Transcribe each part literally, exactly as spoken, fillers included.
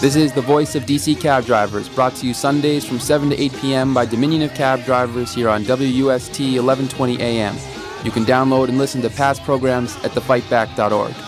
This is the Voice of D C Cab Drivers, brought to you Sundays from seven to eight p.m. by Dominion of Cab Drivers here on W U S T eleven twenty A M. You can download and listen to past programs at the fight back dot org.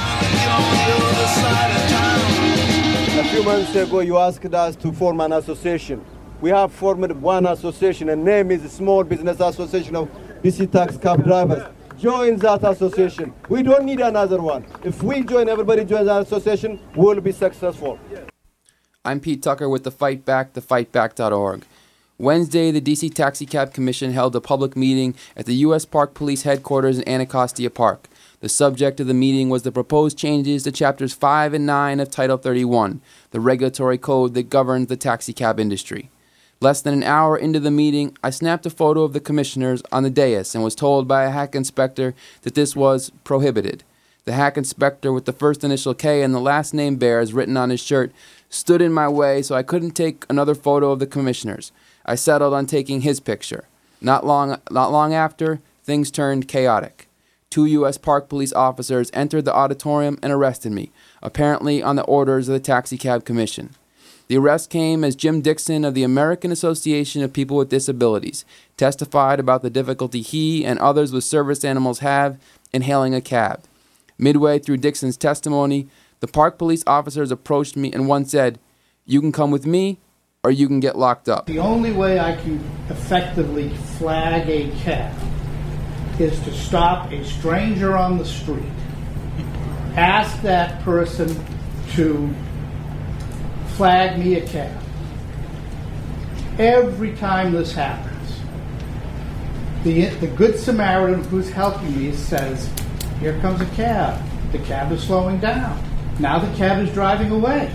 A few months ago, you asked us to form an association. We have formed one association, and name is Small Business Association of D C Taxi Cab Drivers. Join that association. We don't need another one. If we join, everybody joins our association, we'll be successful. I'm Pete Tucker with the Fight Back, the fight back dot org. Wednesday, the D C Taxi Cab Commission held a public meeting at the U S Park Police headquarters in Anacostia Park. The subject of the meeting was the proposed changes to Chapters five and nine of Title thirty-one, the regulatory code that governs the taxi cab industry. Less than an hour into the meeting, I snapped a photo of the commissioners on the dais and was told by a hack inspector that this was prohibited. The hack inspector, with the first initial K and the last name Bears written on his shirt, stood in my way so I couldn't take another photo of the commissioners. I settled on taking his picture. Not long, not long after, things turned chaotic. Two U S Park Police officers entered the auditorium and arrested me, apparently on the orders of the Taxi Cab Commission. The arrest came as Jim Dixon of the American Association of People with Disabilities testified about the difficulty he and others with service animals have in hailing a cab. Midway through Dixon's testimony, the park police officers approached me and one said, "You can come with me or you can get locked up." The only way I can effectively flag a cab is to stop a stranger on the street, ask that person to flag me a cab. Every time this happens, the, the Good Samaritan who's helping me says, "Here comes a cab. The cab is slowing down. Now the cab is driving away."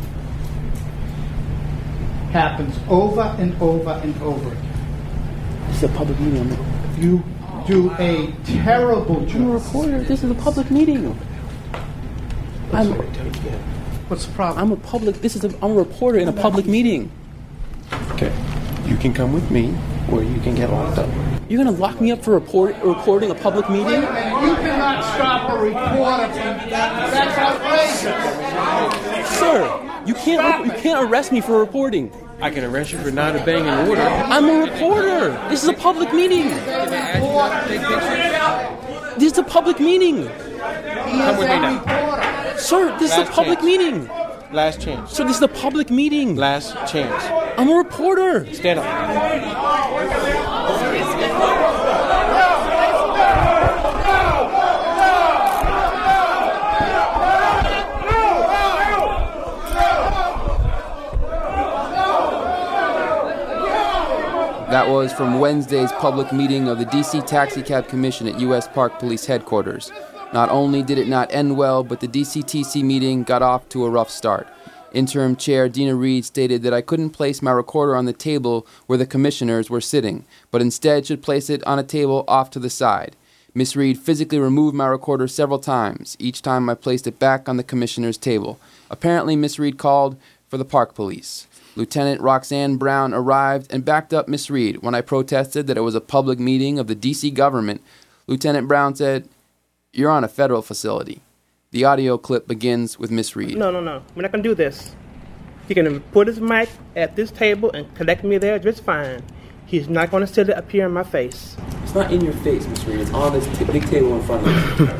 Happens over and over and over again. This is a public meeting. You do a terrible job. I'm a reporter. This is a public meeting. I'm, What's the problem? I'm a public. This is a. I'm a reporter in a public meeting. Okay, you can come with me, or you can get locked up. You're gonna lock me up for report, recording a public meeting? Wait a minute. You cannot stop a reporter from. That's outrageous. Sir, you can't. You can't arrest me for reporting. I can arrest you for not obeying an order. I'm a reporter. This is a public meeting. This is a public meeting. Come with me now. Sir, this Last is a public chance. meeting. Last chance. Sir, this is a public meeting. Last chance. I'm a reporter. Stand up. That was from Wednesday's public meeting of the D C Taxi Cab Commission at U S Park Police headquarters. Not only did it not end well, but the D C T C meeting got off to a rough start. Interim Chair Dina Reed stated that I couldn't place my recorder on the table where the commissioners were sitting, but instead should place it on a table off to the side. Miss Reed physically removed my recorder several times, each time I placed it back on the commissioner's table. Apparently, Miss Reed called for the park police. Lieutenant Roxanne Brown arrived and backed up Miss Reed when I protested that it was a public meeting of the D C government. Lieutenant Brown said, "You're on a federal facility." The audio clip begins with Miss Reed. No, no, no. We're not going to do this. He can put his mic at this table and collect me there just fine. He's not going to sit it up here in my face. It's not in your face, Miss Reed. It's on this t- big table in front of you.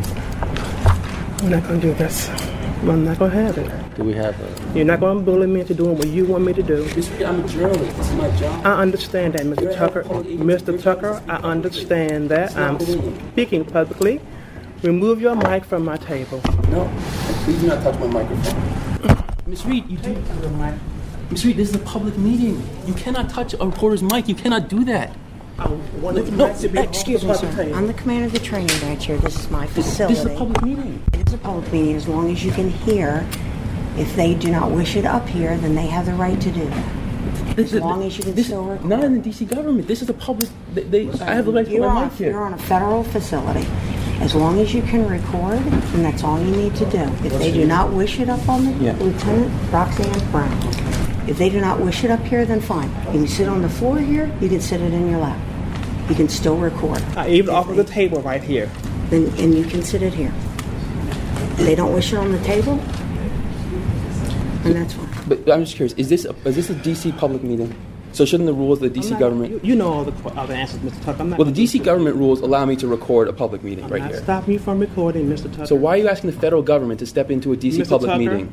We're not going to do this. I'm not going to have it. Do we have a... You're not going to bully me into doing what you want me to do. Miss Reed, I'm a journalist. This is my job. I understand that, Mister You're a Tucker. public agency. Mister Tucker, I understand that. not I'm bullying. speaking publicly. Remove your mic from my table. No, please do not touch my microphone. Miss Reed, you do... Miss Reed, this is a public meeting. You cannot touch a reporter's mic. You cannot do that. I wanted the No, mic to be Excuse me, off the sir. table. I'm the commander of the training branch here. This is my facility. This is a public meeting. It is a public meeting as long as you can hear. If they do not wish it up here, then they have the right to do that. This As long as you can this, still record. Not in the D C government. This is a public... They, they, I have the right to put You're my on, mic here. you're on a federal facility. As long as you can record, then that's all you need to do. If they do not wish it up on the Yeah. Lieutenant Roxanne Brown, if they do not wish it up here, then fine. You can sit on the floor here. You can sit it in your lap. You can still record. I even If offer they- the table right here. Then and you can sit it here. If they don't wish it on the table, and that's fine. But I'm just curious, is this a, is this a D C public meeting? So shouldn't the rules of the D C I'm not- government... You, you know all the, all the answers, Mister Tucker. I'm not Well, the gonna D C do- government rules allow me to record a public meeting I'm right not here. stopping you from recording, Mister Tucker. So why are you asking the federal government to step into a D C Mister public Tucker? meeting?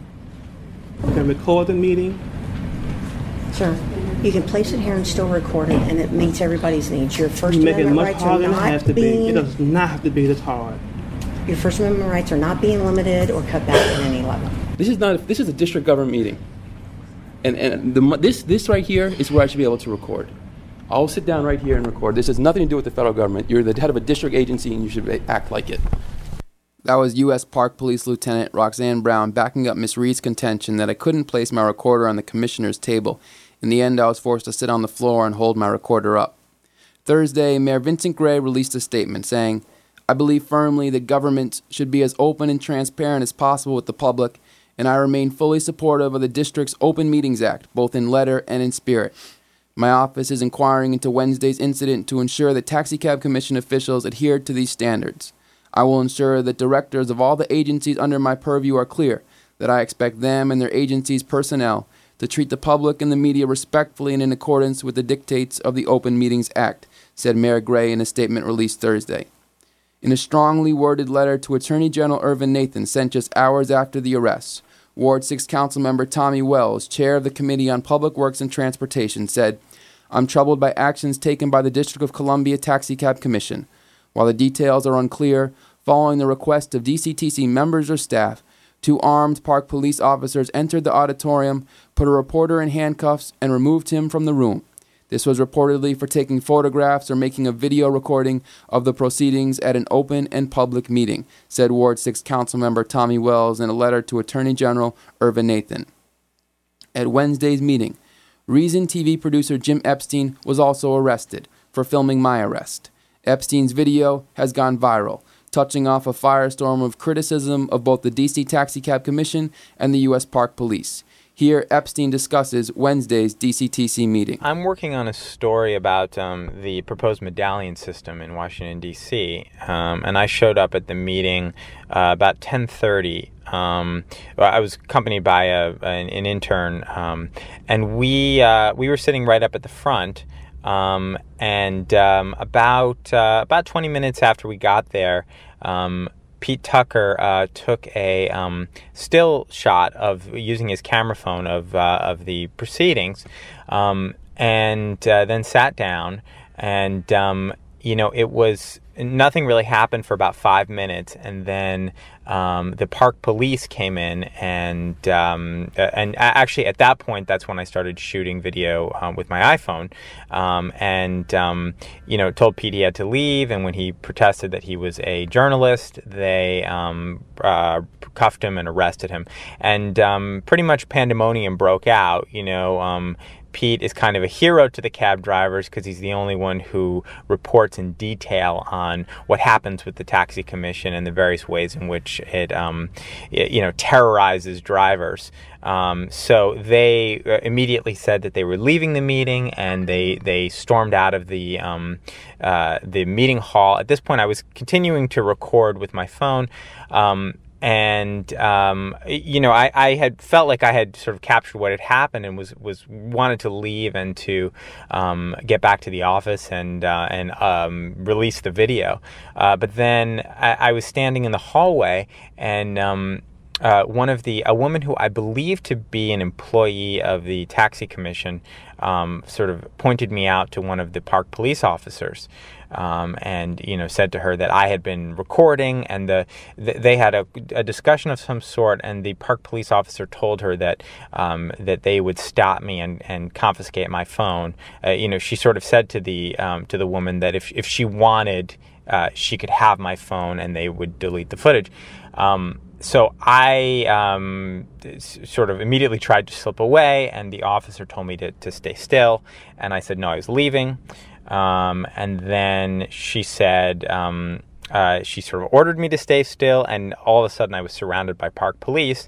You can record the meeting. Sir, you can place it here and still record it, and it meets everybody's needs. Your First You make it Amendment much rights are harder than it has not to be. It being does not have to be this hard. your First Amendment rights are not being limited or cut back at any level. This is not. This is a district government meeting, and and the mo- this this right here is where I should be able to record. I'll sit down right here and record. This has nothing to do with the federal government. You're the head of a district agency, and you should act like it. That was U S Park Police Lieutenant Roxanne Brown backing up Miss Reed's contention that I couldn't place my recorder on the commissioner's table. In the end, I was forced to sit on the floor and hold my recorder up. Thursday, Mayor Vincent Gray released a statement saying, "I believe firmly that government should be as open and transparent as possible with the public, and I remain fully supportive of the district's Open Meetings Act, both in letter and in spirit. My office is inquiring into Wednesday's incident to ensure that Taxicab Commission officials adhere to these standards. I will ensure that directors of all the agencies under my purview are clear that I expect them and their agencies' personnel to treat the public and the media respectfully and in accordance with the dictates of the Open Meetings Act," said Mayor Gray in a statement released Thursday. In a strongly worded letter to Attorney General Irvin Nathan sent just hours after the arrest, Ward six Councilmember Tommy Wells, chair of the Committee on Public Works and Transportation, said, "I'm troubled by actions taken by the District of Columbia Taxicab Commission. While the details are unclear, following the request of D C T C members or staff, two armed park police officers entered the auditorium, put a reporter in handcuffs, and removed him from the room. This was reportedly for taking photographs or making a video recording of the proceedings at an open and public meeting," said Ward six Councilmember Tommy Wells in a letter to Attorney General Irvin Nathan. At Wednesday's meeting, Reason T V producer Jim Epstein was also arrested for filming my arrest. Epstein's video has gone viral, touching off a firestorm of criticism of both the D C Taxicab Commission and the U S Park Police. Here, Epstein discusses Wednesday's D C T C meeting. I'm working on a story about um, the proposed medallion system in Washington, D C, um, and I showed up at the meeting uh, about ten thirty. Um, I was accompanied by a, an, an intern, um, and we uh, we were sitting right up at the front. Um, and um, about uh, about twenty minutes after we got there, um, Pete Tucker uh, took a um, still shot of using his camera phone of uh, of the proceedings, um, and uh, then sat down. And um, you know, it was nothing really happened for about five minutes, and then um, the park police came in, and um, and actually at that point, that's when I started shooting video um, with my iPhone, um, and um, you know, told Pete he had to leave. And when he protested that he was a journalist, they um, uh, cuffed him and arrested him, and um, pretty much pandemonium broke out. You know. Um, Pete is kind of a hero to the cab drivers because he's the only one who reports in detail on what happens with the taxi commission and the various ways in which it, um, it you know, terrorizes drivers. Um, so they uh, immediately said that they were leaving the meeting, and they they stormed out of the um, uh, the meeting hall. At this point, I was continuing to record with my phone. Um, And, um, you know, I, I had felt like I had sort of captured what had happened, and was, was wanted to leave and to um, get back to the office and uh, and um, release the video. Uh, but then I, I was standing in the hallway, and um, uh, one of the a woman who I believe to be an employee of the taxi commission um, sort of pointed me out to one of the park police officers. Um, and, you know, said to her that I had been recording, and the, the they had a, a discussion of some sort, and the park police officer told her that um, that they would stop me and, and confiscate my phone. Uh, you know, she sort of said to the um, to the woman that if if she wanted, uh, she could have my phone, and they would delete the footage. Um, So I um, sort of immediately tried to slip away, and the officer told me to, to stay still, and I said no, I was leaving. Um, and then she said, um, uh, she sort of ordered me to stay still, and all of a sudden I was surrounded by park police.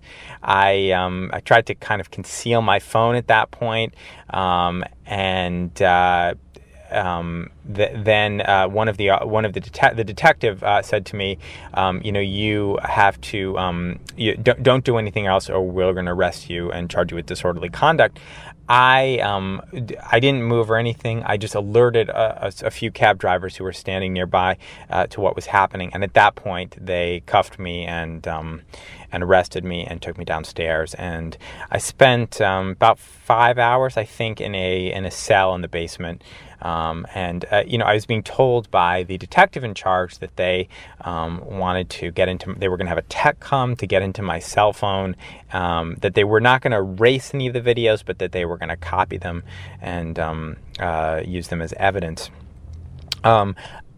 I um, I tried to kind of conceal my phone at that point, um, and uh, um, th- then uh, one of the uh, one of the det- the detective uh, said to me, um, you know, you have to um, you don't, don't do anything else, or we're going to arrest you and charge you with disorderly conduct. I um I didn't move or anything. I just alerted a, a, a few cab drivers who were standing nearby uh, to what was happening, and at that point they cuffed me and um and arrested me and took me downstairs. And I spent um, about five hours, I think, in a in a cell in the basement. Um, and uh, you know, I was being told by the detective in charge that they um, wanted to get into. They were going to have a tech come to get into my cell phone. Um, that they were not going to erase any of the videos, but that they were going to copy them and um, uh, use them as evidence. Um,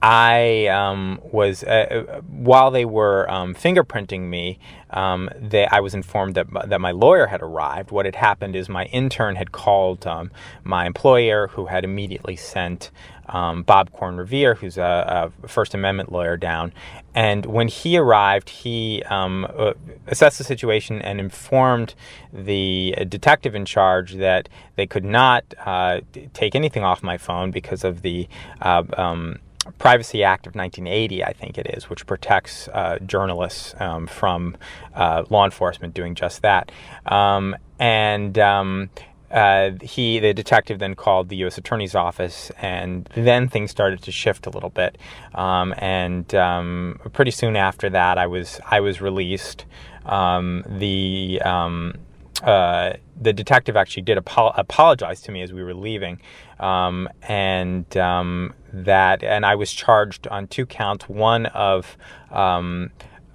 I um, was uh, while they were um, fingerprinting me. Um, they, I was informed that that my lawyer had arrived. What had happened is my intern had called um, my employer, who had immediately sent um, Bob Korn-Revere, who's a, a First Amendment lawyer, down. And when he arrived, he um, uh, assessed the situation and informed the detective in charge that they could not uh, take anything off my phone because of the uh, um, Privacy Act of nineteen eighty, I think it is, which protects uh, journalists um, from uh, law enforcement doing just that. Um, and um, uh, he, the detective, then called the U S Attorney's Office, and then things started to shift a little bit. Um, and um, pretty soon after that, I was I was released. Um, the um, uh, the detective actually did apo- apologize to me as we were leaving, um, and um, that, and I was charged on two counts: one of um,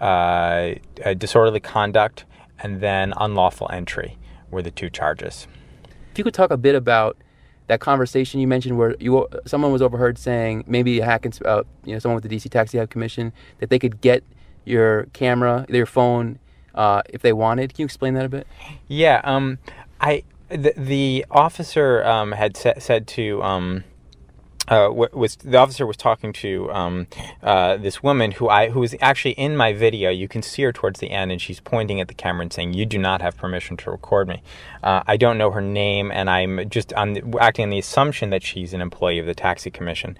uh, disorderly conduct, and then unlawful entry were the two charges. If you could talk a bit about that conversation you mentioned, where you someone was overheard saying, maybe a hack, uh, you know, someone with the D C Taxi Cab Commission, that they could get your camera, your phone, uh, if they wanted. Can you explain that a bit? Yeah, um, I the, the officer um, had sa- said to. Um, Uh, was the officer was talking to um, uh, this woman who I who was actually in my video. You can see her towards the end, and she's pointing at the camera and saying, "You do not have permission to record me." Uh, I don't know her name, and I'm just I'm acting on the assumption that she's an employee of the Taxi Commission.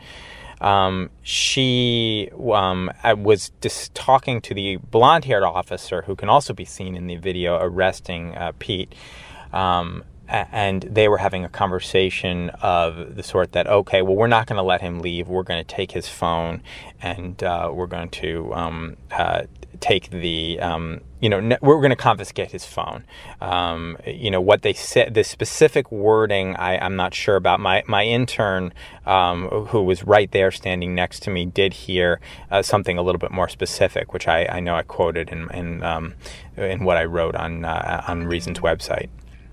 Um, she um, was just talking to the blonde-haired officer, who can also be seen in the video, arresting uh, Pete. Um, And they were having a conversation of the sort that, okay, well, we're not going to let him leave. We're going to take his phone, and uh, we're going to um, uh, take the, um, you know, ne- we're going to confiscate his phone. Um, you know, what they said, the specific wording, I, I'm not sure about. My my intern, um, who was right there standing next to me, did hear uh, something a little bit more specific, which I, I know I quoted in in, um, in what I wrote on uh, on Reason's website.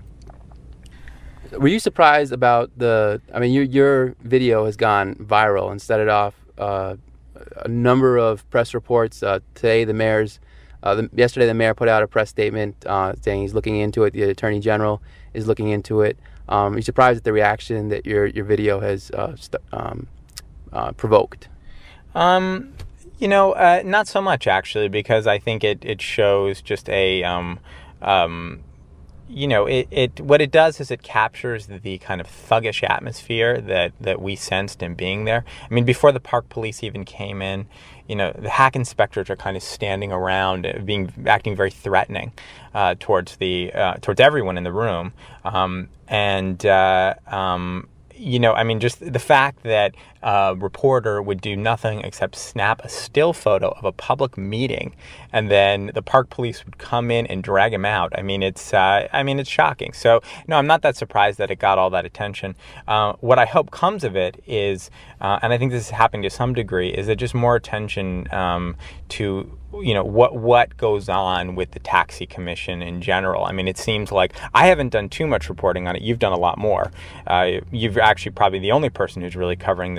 Were you surprised about the, I mean, your your video has gone viral and set it off uh, a number of press reports. Uh, today, the mayor's, uh, the, yesterday the mayor put out a press statement uh, saying he's looking into it. The attorney general is looking into it. Um, are you surprised at the reaction that your, your video has uh, st- um, uh, provoked? Um, you know, uh, not so much, actually, because I think it, it shows just a... Um, um, You know, it, it what it does is it captures the kind of thuggish atmosphere that, that we sensed in being there. I mean, before the park police even came in, you know, the hack inspectors are kind of standing around, being acting very threatening uh, towards the uh, towards everyone in the room, um, and uh, um, you know, I mean, just the fact that a reporter would do nothing except snap a still photo of a public meeting, and then the park police would come in and drag him out. I mean, it's, uh, I mean, it's shocking. So, no, I'm not that surprised that it got all that attention. Uh, what I hope comes of it is, uh, and I think this is happening to some degree, is that just more attention um, to, you know, what what goes on with the Taxi Commission in general. I mean, it seems like I haven't done too much reporting on it. You've done a lot more. Uh, you've actually probably the only person who's really covering this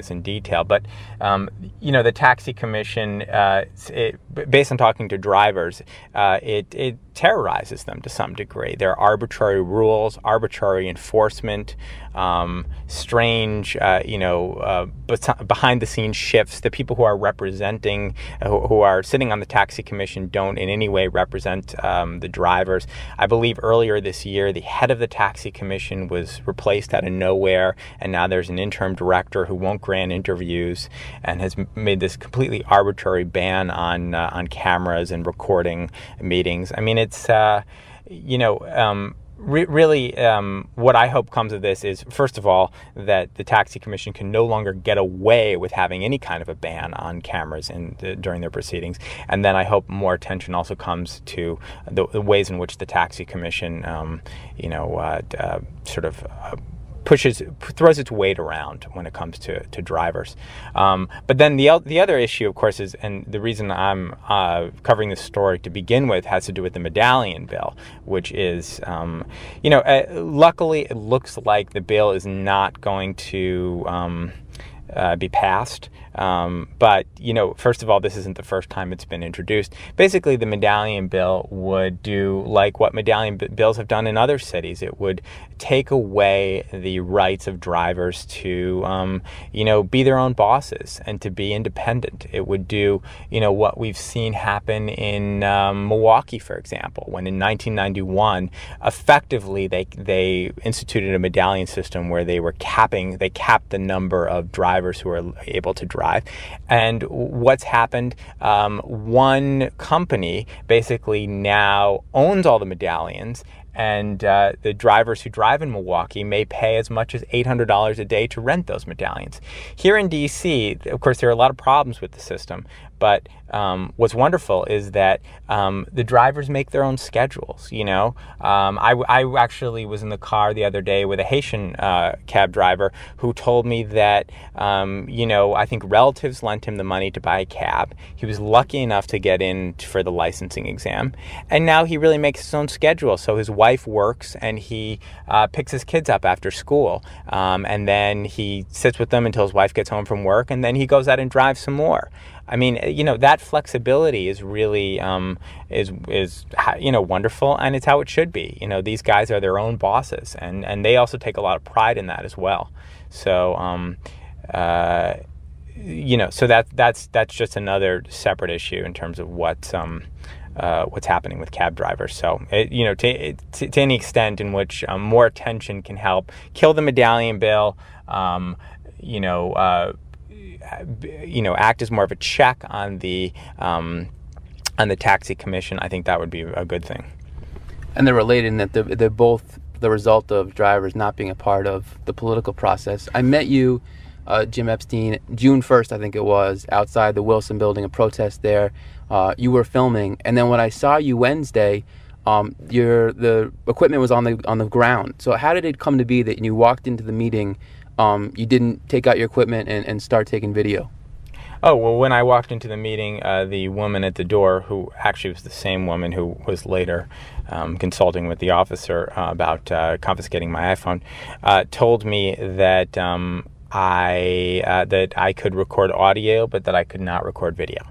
this in detail, but um, you know, the Taxi Commission, uh, it, based on talking to drivers, uh, it, it terrorizes them to some degree. There are arbitrary rules, arbitrary enforcement, um, strange, uh, you know, uh, behind-the-scenes shifts. The people who are representing, who, who are sitting on the Taxi Commission, don't in any way represent um, the drivers. I believe earlier this year, the head of the Taxi Commission was replaced out of nowhere, and now there's an interim director who won't grant interviews and has made this completely arbitrary ban on uh, on cameras and recording meetings. I mean, it's uh, you know. Um, Re- really, um, what I hope comes of this is, first of all, that the Taxi Commission can no longer get away with having any kind of a ban on cameras in the, during their proceedings. And then I hope more attention also comes to the, the ways in which the Taxi Commission, um, you know, uh, uh, sort of uh, pushes, throws its weight around when it comes to, to drivers. Um, but then the the other issue, of course, is, and the reason I'm uh, covering this story to begin with has to do with the medallion bill, which is, um, you know, uh, luckily it looks like the bill is not going to um, uh, be passed. Um, but, you know, first of all, this isn't the first time it's been introduced. Basically, the medallion bill would do like what medallion b- bills have done in other cities. It would take away the rights of drivers to, um, you know, be their own bosses and to be independent. It would do, you know, what we've seen happen in um, Milwaukee, for example, when in nineteen ninety-one, effectively they they instituted a medallion system where they were capping, they capped the number of drivers who are able to drive. And what's happened, um, one company basically now owns all the medallions, and uh, the drivers who drive in Milwaukee may pay as much as eight hundred dollars a day to rent those medallions. Here in D C, of course, there are a lot of problems with the system, but um, what's wonderful is that um, the drivers make their own schedules, you know. Um, I, I actually was in the car the other day with a Haitian uh, cab driver who told me that, um, you know, I think relatives lent him the money to buy a cab. He was lucky enough to get in for the licensing exam, and now he really makes his own schedule. So his wife works, and he uh, picks his kids up after school, um, and then he sits with them until his wife gets home from work, and then he goes out and drives some more. I mean, you know, that flexibility is really, um, is, is you know, wonderful, and it's how it should be. You know, these guys are their own bosses, and, and they also take a lot of pride in that as well. So, um, uh, you know, so that that's that's just another separate issue in terms of what, um, uh, what's happening with cab drivers. So, it, you know, to, to, to any extent in which um, more attention can help kill the medallion bill, um, you know, uh, you know, act as more of a check on the um, on the Taxi Commission, I think that would be a good thing. And they're related in that they're, they're both the result of drivers not being a part of the political process. I met you, uh, Jim Epstein, June first, I think it was, outside the Wilson Building, a protest there. Uh, you were filming, and then when I saw you Wednesday, um, your the equipment was on the on the ground. So how did it come to be that you walked into the meeting? Um, you didn't take out your equipment and, and start taking video? Oh, well, when I walked into the meeting, uh, the woman at the door, who actually was the same woman who was later um, consulting with the officer uh, about uh, confiscating my iPhone, uh, told me that um, I uh, that I could record audio, but that I could not record video.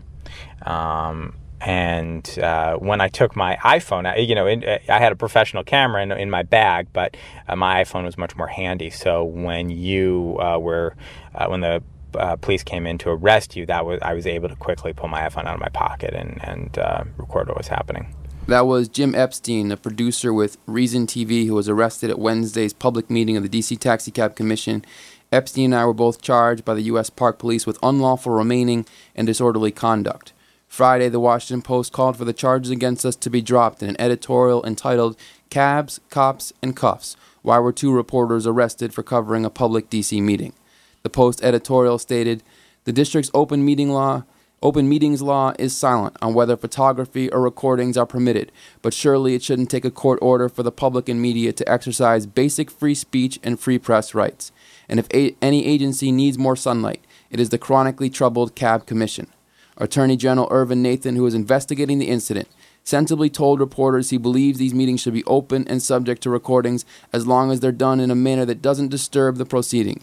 Um, And uh, when I took my iPhone, I, you know, in, I had a professional camera in, in my bag, but uh, my iPhone was much more handy. So when you uh, were, uh, when the uh, police came in to arrest you, that was I was able to quickly pull my iPhone out of my pocket and and uh, record what was happening. That was Jim Epstein, a producer with Reason T V, who was arrested at Wednesday's public meeting of the D C Taxi Cab Commission. Epstein and I were both charged by the U S Park Police with unlawful remaining and disorderly conduct. Friday, the Washington Post called for the charges against us to be dropped in an editorial entitled Cabs, Cops, and Cuffs. Why were two reporters arrested for covering a public D C meeting? The Post editorial stated, the district's open meeting law, open meetings law is silent on whether photography or recordings are permitted, but surely it shouldn't take a court order for the public and media to exercise basic free speech and free press rights. And if a- any agency needs more sunlight, it is the chronically troubled Cab Commission. Attorney General Irvin Nathan, who is investigating the incident, sensibly told reporters he believes these meetings should be open and subject to recordings as long as they're done in a manner that doesn't disturb the proceedings.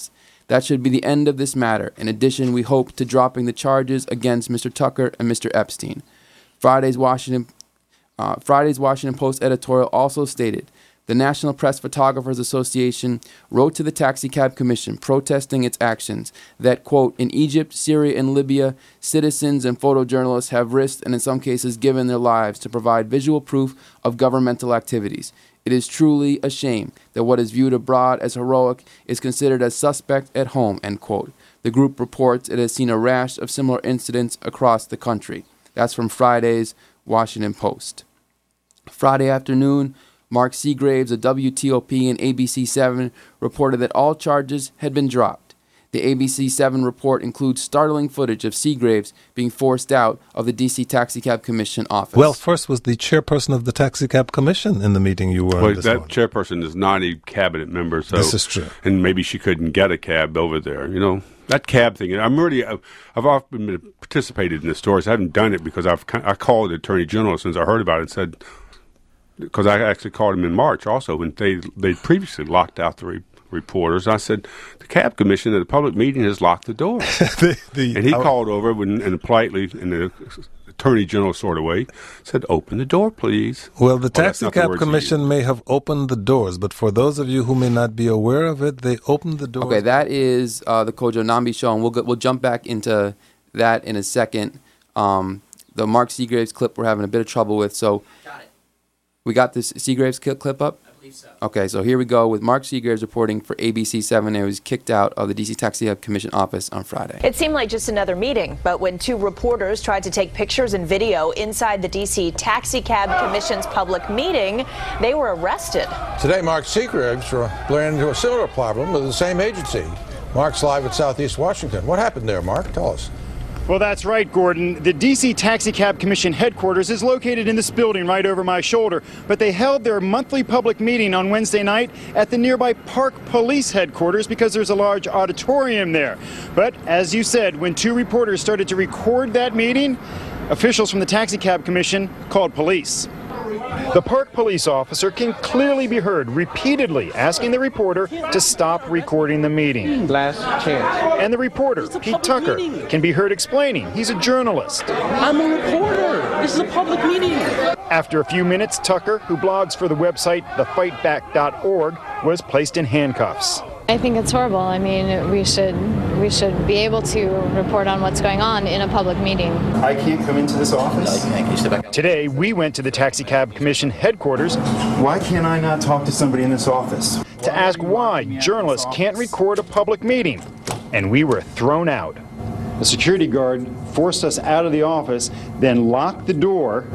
That should be the end of this matter. In addition, we hope to dropping the charges against Mister Tucker and Mister Epstein. Friday's Washington, uh, Friday's Washington Post editorial also stated, the National Press Photographers Association wrote to the Taxicab Commission protesting its actions that, quote, in Egypt, Syria, and Libya, citizens and photojournalists have risked and in some cases given their lives to provide visual proof of governmental activities. It is truly a shame that what is viewed abroad as heroic is considered as suspect at home, end quote. The group reports it has seen a rash of similar incidents across the country. That's from Friday's Washington Post. Friday afternoon, Mark Seagraves of W T O P and A B C seven reported that all charges had been dropped. The A B C seven report includes startling footage of Seagraves being forced out of the D C Taxicab Commission office. Well, first was the chairperson of the Taxicab Commission in the meeting you were well, in this that morning. Chairperson is not a cabinet member, so this is true. And maybe she couldn't get a cab over there. You know, that cab thing. I'm really, I've, I've often been participated in the stories. I haven't done it because I've I called the Attorney General since I heard about it and said, because I actually called him in March also when they they previously locked out the re- reporters. I said, the Cab Commission at a public meeting has locked the door. the, the, and he uh, called over when, and politely, in the Attorney General sort of way, said, open the door, please. Well, the oh, Taxicab Commission may have opened the doors, but for those of you who may not be aware of it, they opened the doors. Okay, that is uh, the Kojo Nambi show, and we'll, go, we'll jump back into that in a second. Um, the Mark Seagraves clip we're having a bit of trouble with, so... Got it. We got this Seagraves clip up? I believe so. Okay, so here we go with Mark Seagraves reporting for A B C seven. He was kicked out of the D C Taxicab Commission office on Friday. It seemed like just another meeting, but when two reporters tried to take pictures and video inside the D C Taxicab Commission's public meeting, they were arrested. Today, Mark Seagraves ran into a similar problem with the same agency. Mark's live at Southeast Washington. What happened there, Mark? Tell us. Well, that's right, Gordon. The D C Taxicab Commission headquarters is located in this building right over my shoulder, but they held their monthly public meeting on Wednesday night at the nearby Park Police headquarters because there's a large auditorium there. But as you said, when two reporters started to record that meeting, officials from the Taxicab Commission called police. The park police officer can clearly be heard repeatedly asking the reporter to stop recording the meeting. Last chance. And the reporter, Pete Tucker, meeting. can be heard explaining he's a journalist. I'm a reporter. This is a public meeting. After a few minutes, Tucker, who blogs for the website the fight back dot org, was placed in handcuffs. I think it's horrible. I mean, we should we should be able to report on what's going on in a public meeting. I can't come into this office? Today, we went to the Taxicab Commission headquarters. Why can't I not talk to somebody in this office? To ask why journalists can't record a public meeting. And we were thrown out. The security guard forced us out of the office, then locked the door,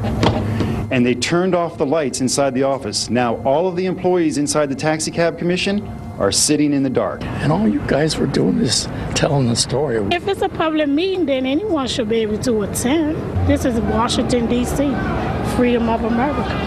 and they turned off the lights inside the office. Now all of the employees inside the Taxicab Commission are sitting in the dark. And all you guys were doing is telling the story. If it's a public meeting, then anyone should be able to attend. This is Washington, D C, freedom of America.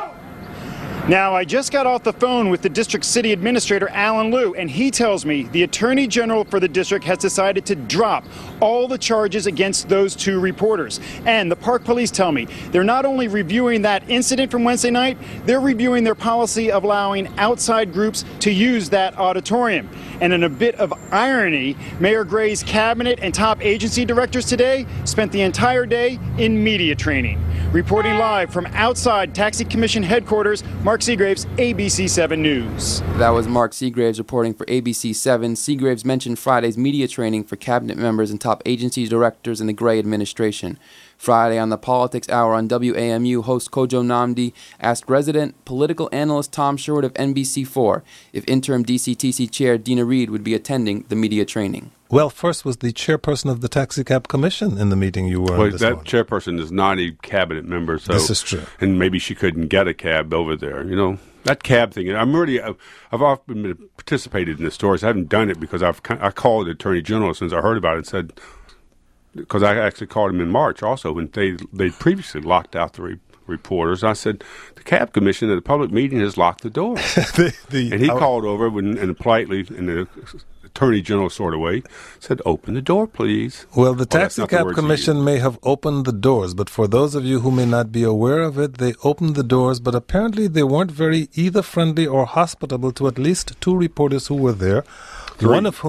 Now, I just got off the phone with the district city administrator, Alan Liu, and he tells me the attorney general for the district has decided to drop all the charges against those two reporters. And the park police tell me they're not only reviewing that incident from Wednesday night, they're reviewing their policy of allowing outside groups to use that auditorium. And in a bit of irony, Mayor Gray's cabinet and top agency directors today spent the entire day in media training. Reporting live from outside Taxi Commission headquarters, Mark Seagraves, A B C seven News. That was Mark Seagraves reporting for A B C seven. Seagraves mentioned Friday's media training for cabinet members and top agency directors in the Gray administration. Friday on the Politics Hour on W A M U, host Kojo Namdi asked resident political analyst Tom Sherwood of N B C four if interim D C T C chair Dina Reed would be attending the media training. Well, first was the chairperson of the Taxicab Commission in the meeting you were well, in this that morning. chairperson is not a cabinet member, so this is true. And maybe she couldn't get a cab over there. You know, that cab thing. I'm really, I've, I've often been participated in the stories. I haven't done it because I've I called the attorney general since I heard about it and said, because I actually called him in March also when they they previously locked out the re- reporters. I said, the Cab Commission at a public meeting has locked the door. the, the, and he uh, called over when, and politely in the attorney general sort of way said, open the door, please. Well, the well, Taxicab Commission may have opened the doors, but for those of you who may not be aware of it, they opened the doors, but apparently they weren't very either friendly or hospitable to at least two reporters who were there, Three. one of whom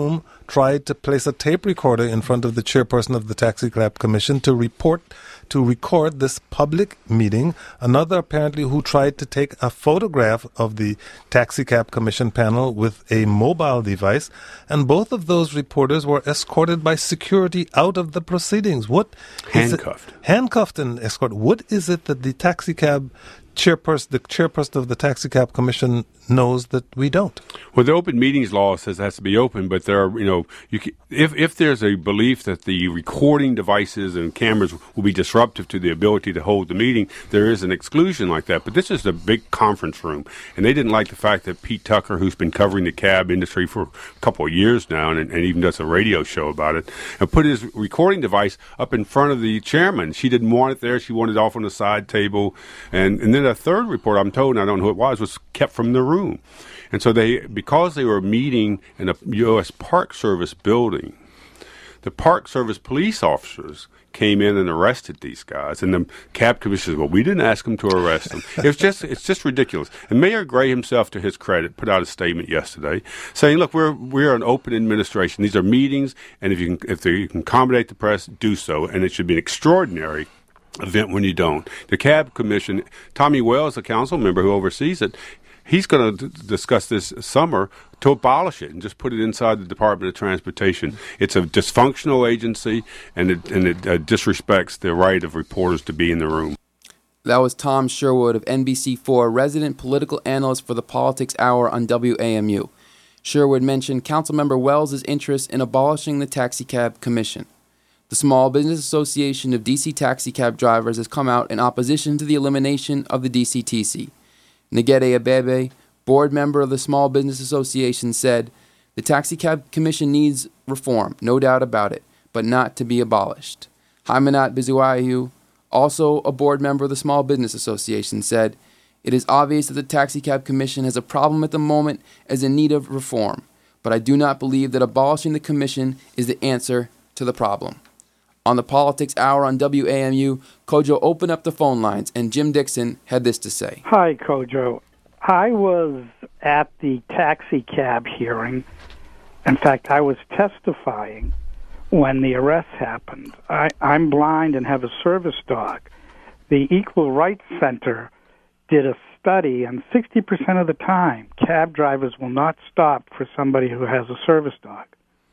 tried to place a tape recorder in front of the chairperson of the Taxi Cab Commission to report, to record this public meeting. Another apparently who tried to take a photograph of the Taxi Cab Commission panel with a mobile device. And both of those reporters were escorted by security out of the proceedings. What handcuffed. Is it, handcuffed and escorted. What is it that the Taxi Cab chairperson, the chairperson of the Taxi Cab Commission knows that we don't? Well, the open meetings law says it has to be open, but there are, you know, you can, if if there's a belief that the recording devices and cameras will be disruptive to the ability to hold the meeting, there is an exclusion like that. But this is a big conference room, and they didn't like the fact that Pete Tucker, who's been covering the cab industry for a couple of years now, and, and even does a radio show about it, and put his recording device up in front of the chairman. She didn't want it there. She wanted it off on the side table, and and then a third report, I'm told, and I don't know who it was, was kept from the room. And so they, because they were meeting in a U S Park Service building, the Park Service police officers came in and arrested these guys. And the cab commissioner said, well, we didn't ask them to arrest them. It's just it's just ridiculous. And Mayor Gray himself, to his credit, put out a statement yesterday saying, look, we're we're an open administration. These are meetings, and if you can, if you can accommodate the press, do so. And it should be an extraordinary event when you don't. The Cab Commission, Tommy Wells, the council member who oversees it, he's going to d- discuss this summer to abolish it and just put it inside the Department of Transportation. It's a dysfunctional agency, and it, and it uh, disrespects the right of reporters to be in the room. That was Tom Sherwood of N B C four, resident political analyst for the Politics Hour on W A M U. Sherwood mentioned Councilmember Wells' interest in abolishing the Taxi Cab Commission. The Small Business Association of D C Taxi Cab Drivers has come out in opposition to the elimination of the D C T C. Negede Abebe, board member of the Small Business Association, said, the Taxi Cab Commission needs reform, no doubt about it, but not to be abolished. Haimanot Bizuayu, also a board member of the Small Business Association, said, it is obvious that the Taxi Cab Commission has a problem at the moment as in need of reform, but I do not believe that abolishing the commission is the answer to the problem. On the Politics Hour on W A M U, Kojo opened up the phone lines, and Jim Dixon had this to say. Hi, Kojo. I was at the taxi cab hearing. In fact, I was testifying when the arrest happened. I, I'm blind and have a service dog. The Equal Rights Center did a study, and sixty percent of the time, cab drivers will not stop for somebody who has a service dog.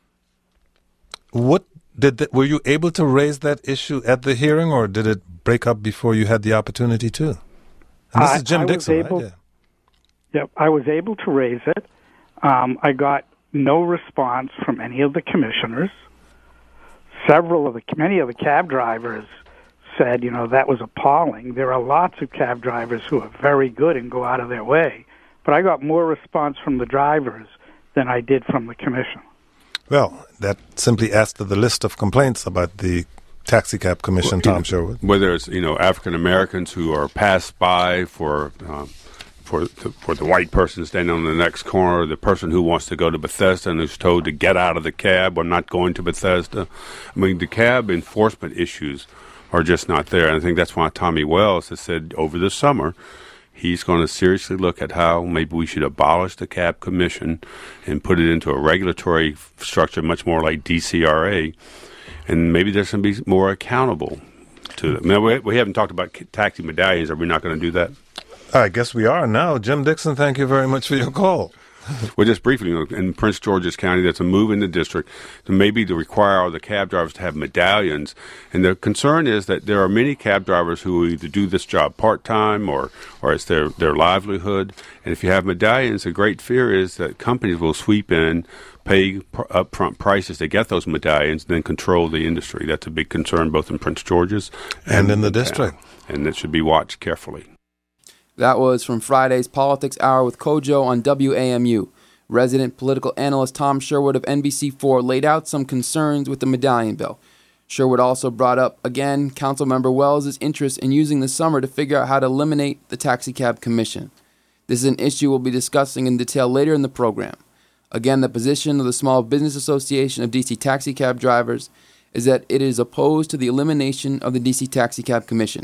What did the, were you able to raise that issue at the hearing, or did it break up before you had the opportunity to? And this I, is Jim I Dixon, was able, right? Yeah. Yep, I was able to raise it. Um, I got no response from any of the commissioners. Several of the, many of the cab drivers said, you know, that was appalling. There are lots of cab drivers who are very good and go out of their way. But I got more response from the drivers than I did from the commission. Well, that simply adds to the list of complaints about the Taxi Cab Commission, well, Tom know, Sherwood. Whether it's, you know, African Americans who are passed by for um, for the, for the white person standing on the next corner, the person who wants to go to Bethesda and who's told to get out of the cab or not going to Bethesda. I mean, the cab enforcement issues are just not there. And I think that's why Tommy Wells has said over the summer he's going to seriously look at how maybe we should abolish the Cab Commission and put it into a regulatory structure much more like D C R A. And maybe there's going to be more accountable to them. Now, we, we haven't talked about taxi medallions. Are we not going to do that? I guess we are now. Jim Dixon, thank you very much for your call. Well, just briefly, you know, in Prince George's County, that's a move in the district to maybe to require all the cab drivers to have medallions. And the concern is that there are many cab drivers who either do this job part-time or, or it's their, their livelihood. And if you have medallions, the great fear is that companies will sweep in, pay pr- upfront prices to get those medallions, and then control the industry. That's a big concern both in Prince George's and, and in the district. And it should be watched carefully. That was from Friday's Politics Hour with Kojo on W A M U. Resident political analyst Tom Sherwood of N B C four laid out some concerns with the medallion bill. Sherwood also brought up, again, Councilmember Wells' interest in using the summer to figure out how to eliminate the Taxi Cab Commission. This is an issue we'll be discussing in detail later in the program. Again, the position of the Small Business Association of D C Taxi Cab Drivers is that it is opposed to the elimination of the D C Taxi Cab Commission.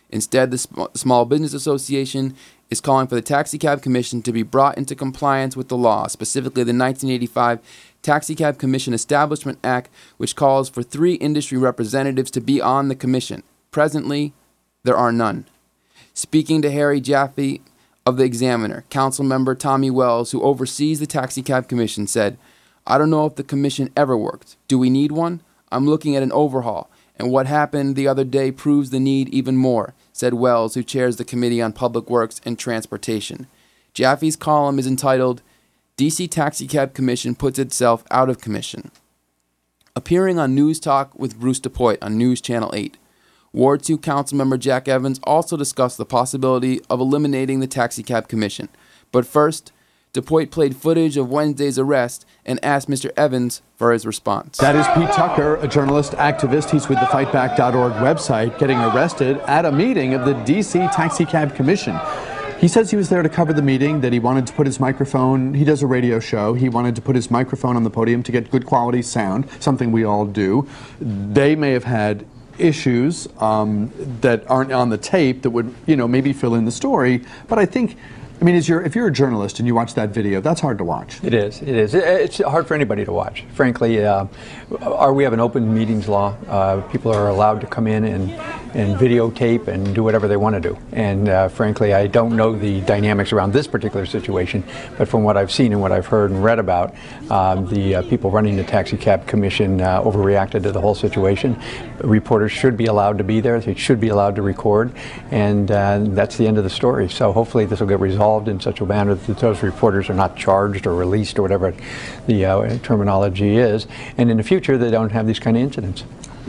Instead, the Sm- Small Business Association is calling for the Taxi Cab Commission to be brought into compliance with the law, specifically the nineteen eighty-five Taxi Cab Commission Establishment Act, which calls for three industry representatives to be on the commission. Presently, there are none. Speaking to Harry Jaffe of the Examiner, Council Member Tommy Wells, who oversees the Taxi Cab Commission, said, "I don't know if the commission ever worked. Do we need one? I'm looking at an overhaul, and what happened the other day proves the need even more," said Wells, who chairs the Committee on Public Works and Transportation. Jaffe's column is entitled, "D C Taxi Cab Commission Puts Itself Out of Commission." Appearing on News Talk with Bruce DuPoit on News Channel eight, Ward two Councilmember Jack Evans also discussed the possibility of eliminating the Taxi Cab Commission. But first, DuPoit played footage of Wednesday's arrest and asked Mister Evans for his response. That is Pete Tucker, a journalist, activist. He's with the fight back dot org website, getting arrested at a meeting of the D C Taxi Cab Commission. He says he was there to cover the meeting, that he wanted to put his microphone, he does a radio show, he wanted to put his microphone on the podium to get good quality sound, something we all do. They may have had issues um, that aren't on the tape that would, you know, maybe fill in the story, but I think, I mean, is you're, if you're a journalist and you watch that video, that's hard to watch. It is. It is. It's hard for anybody to watch. Frankly, uh, our, we have an open meetings law. Uh, people are allowed to come in and, and videotape and do whatever they want to do. And uh, frankly, I don't know the dynamics around this particular situation, but from what I've seen and what I've heard and read about, um, the uh, people running the Taxi Cab Commission uh, overreacted to the whole situation. Reporters should be allowed to be there. They should be allowed to record. And uh, that's the end of the story. So hopefully this will get resolved in such a manner that those reporters are not charged or released or whatever the uh, terminology is, and in the future they don't have these kind of incidents.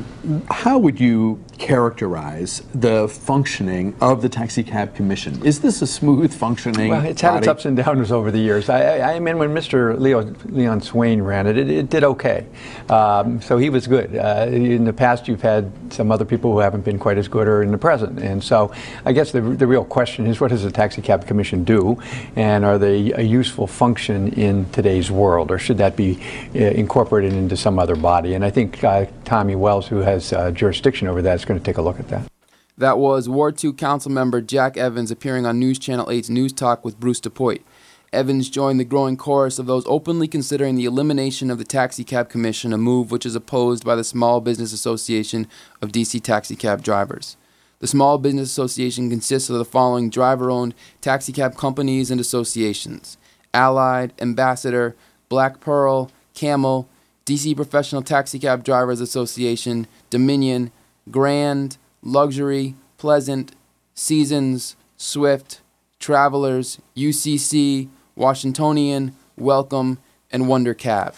How would you characterize the functioning of the Taxi Cab Commission? Is this a smooth functioning Well, it's had body? its ups and downs over the years. I, I, I mean, when Mister Leo, Leon Swain ran it, it, it did okay. Um, so he was good. Uh, in the past, you've had some other people who haven't been quite as good or in the present. And so I guess the, the real question is, what does the Taxi Cab Commission do? And are they a useful function in today's world? Or should that be uh, incorporated into some other body? And I think uh, Tommy Wells, who has uh, jurisdiction over that, is going to take a look at that. That was Ward two Councilmember Jack Evans appearing on News Channel eight's News Talk with Bruce DuPoit. Evans joined the growing chorus of those openly considering the elimination of the Taxi Cab Commission, a move which is opposed by the Small Business Association of D C taxi cab drivers. The Small Business Association consists of the following driver-owned taxi cab companies and associations: Allied, Ambassador, Black Pearl, Camel, D C Professional Taxi Cab Drivers Association, Dominion, Grand, Luxury, Pleasant, Seasons, Swift, Travelers, U C C, Washingtonian, Welcome, and Wonder Cab.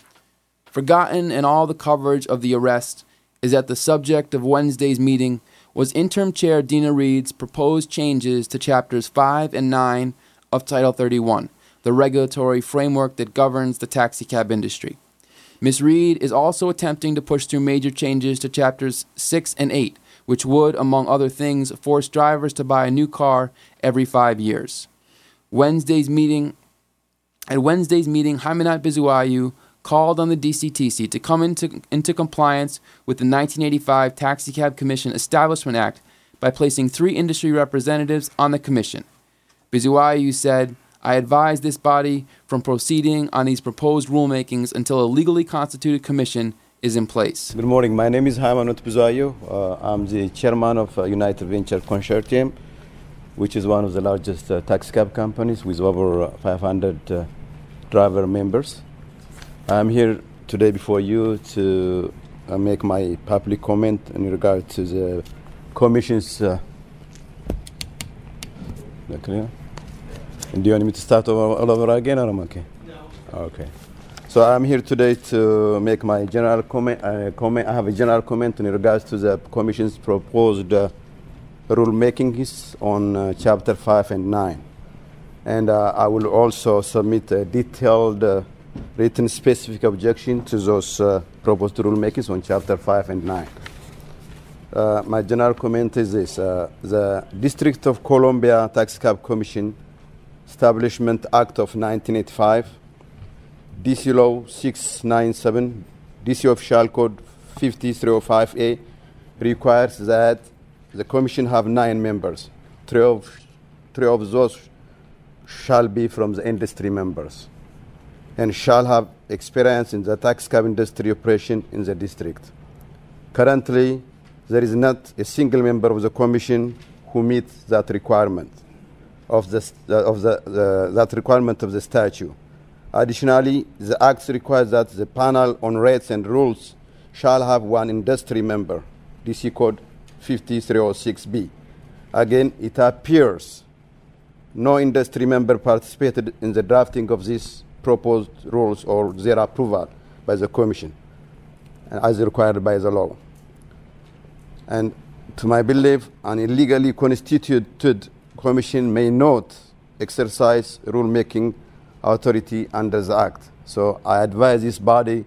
Forgotten in all the coverage of the arrest is that the subject of Wednesday's meeting was Interim Chair Dina Reed's proposed changes to Chapters five and nine of Title thirty-one, the regulatory framework that governs the taxi cab industry. Miz Reed is also attempting to push through major changes to Chapters six and eight, which would, among other things, force drivers to buy a new car every five years. Wednesday's meeting, at Wednesday's meeting, Haimanot Bizuayu called on the D C T C to come into, into compliance with the nineteen eighty-five Taxi Cab Commission Establishment Act by placing three industry representatives on the commission. Bizuayu said, "I advise this body from proceeding on these proposed rulemakings until a legally constituted commission is in place." Good morning. My name is Haimanot Bizuayu. Uh, I'm the chairman of uh, United Venture Consortium, which is one of the largest uh, taxi cab companies with over uh, five hundred uh, driver members. I'm here today before you to uh, make my public comment in regard to the commission's. Uh, clear? And do you want me to start over, all over again, or I'm okay? No. Okay. So I'm here today to make my general comment. Uh, comment. I have a general comment in regards to the Commission's proposed uh, rulemakings on uh, Chapter five and nine. And uh, I will also submit a detailed uh, written specific objection to those uh, proposed rulemakings on Chapter five and nine. Uh, my general comment is this. Uh, the District of Columbia Taxi Cab Commission Establishment Act of nineteen eighty-five, D C Law six ninety-seven, D C Official Code fifty-three oh five A requires that the commission have nine members. Three of, three of those shall be from the industry members and shall have experience in the tax cab industry operation in the district. Currently, there is not a single member of the commission who meets that requirement of the, of the, the that requirement of the statute. Additionally, the Act requires that the panel on rates and rules shall have one industry member, D C Code fifty-three oh six B. Again, it appears no industry member participated in the drafting of these proposed rules or their approval by the Commission, as required by the law. And to my belief, an illegally constituted Commission may not exercise rulemaking authority under the Act. So I advise this body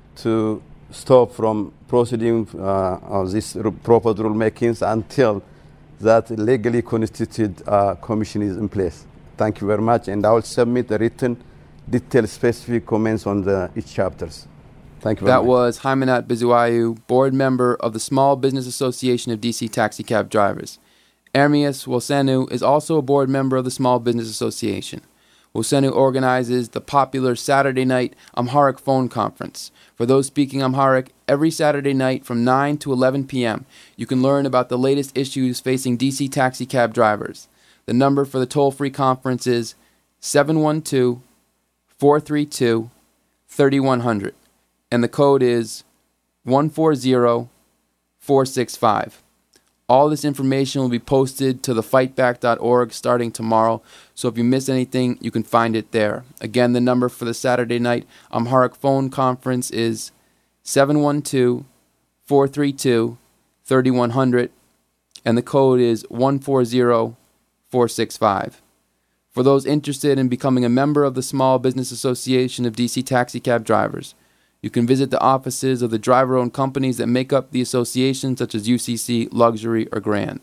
to stop from proceeding uh, on these proposed rulemakings until that legally constituted uh, commission is in place. Thank you very much, and I will submit a written, detailed, specific comments on the each chapters. Thank you very that much. That was Hymanat Bizuayu, board member of the Small Business Association of D C Taxi Cab Drivers. Ermias Wosenu is also a board member of the Small Business Association. Wosenu organizes the popular Saturday night Amharic phone conference. For those speaking Amharic, every Saturday night from nine to eleven p.m., you can learn about the latest issues facing D C taxi cab drivers. The number for the toll-free conference is seven one two, four three two, three one zero zero, and the code is one four zero, four six five. All this information will be posted to the fight back dot org starting tomorrow, so if you miss anything, you can find it there. Again, the number for the Saturday night Amharic phone conference is seven one two, four three two, three one zero zero, and the code is one four zero, four six five. For those interested in becoming a member of the Small Business Association of D C Taxi Cab Drivers, you can visit the offices of the driver-owned companies that make up the association, such as U C C, Luxury, or Grand.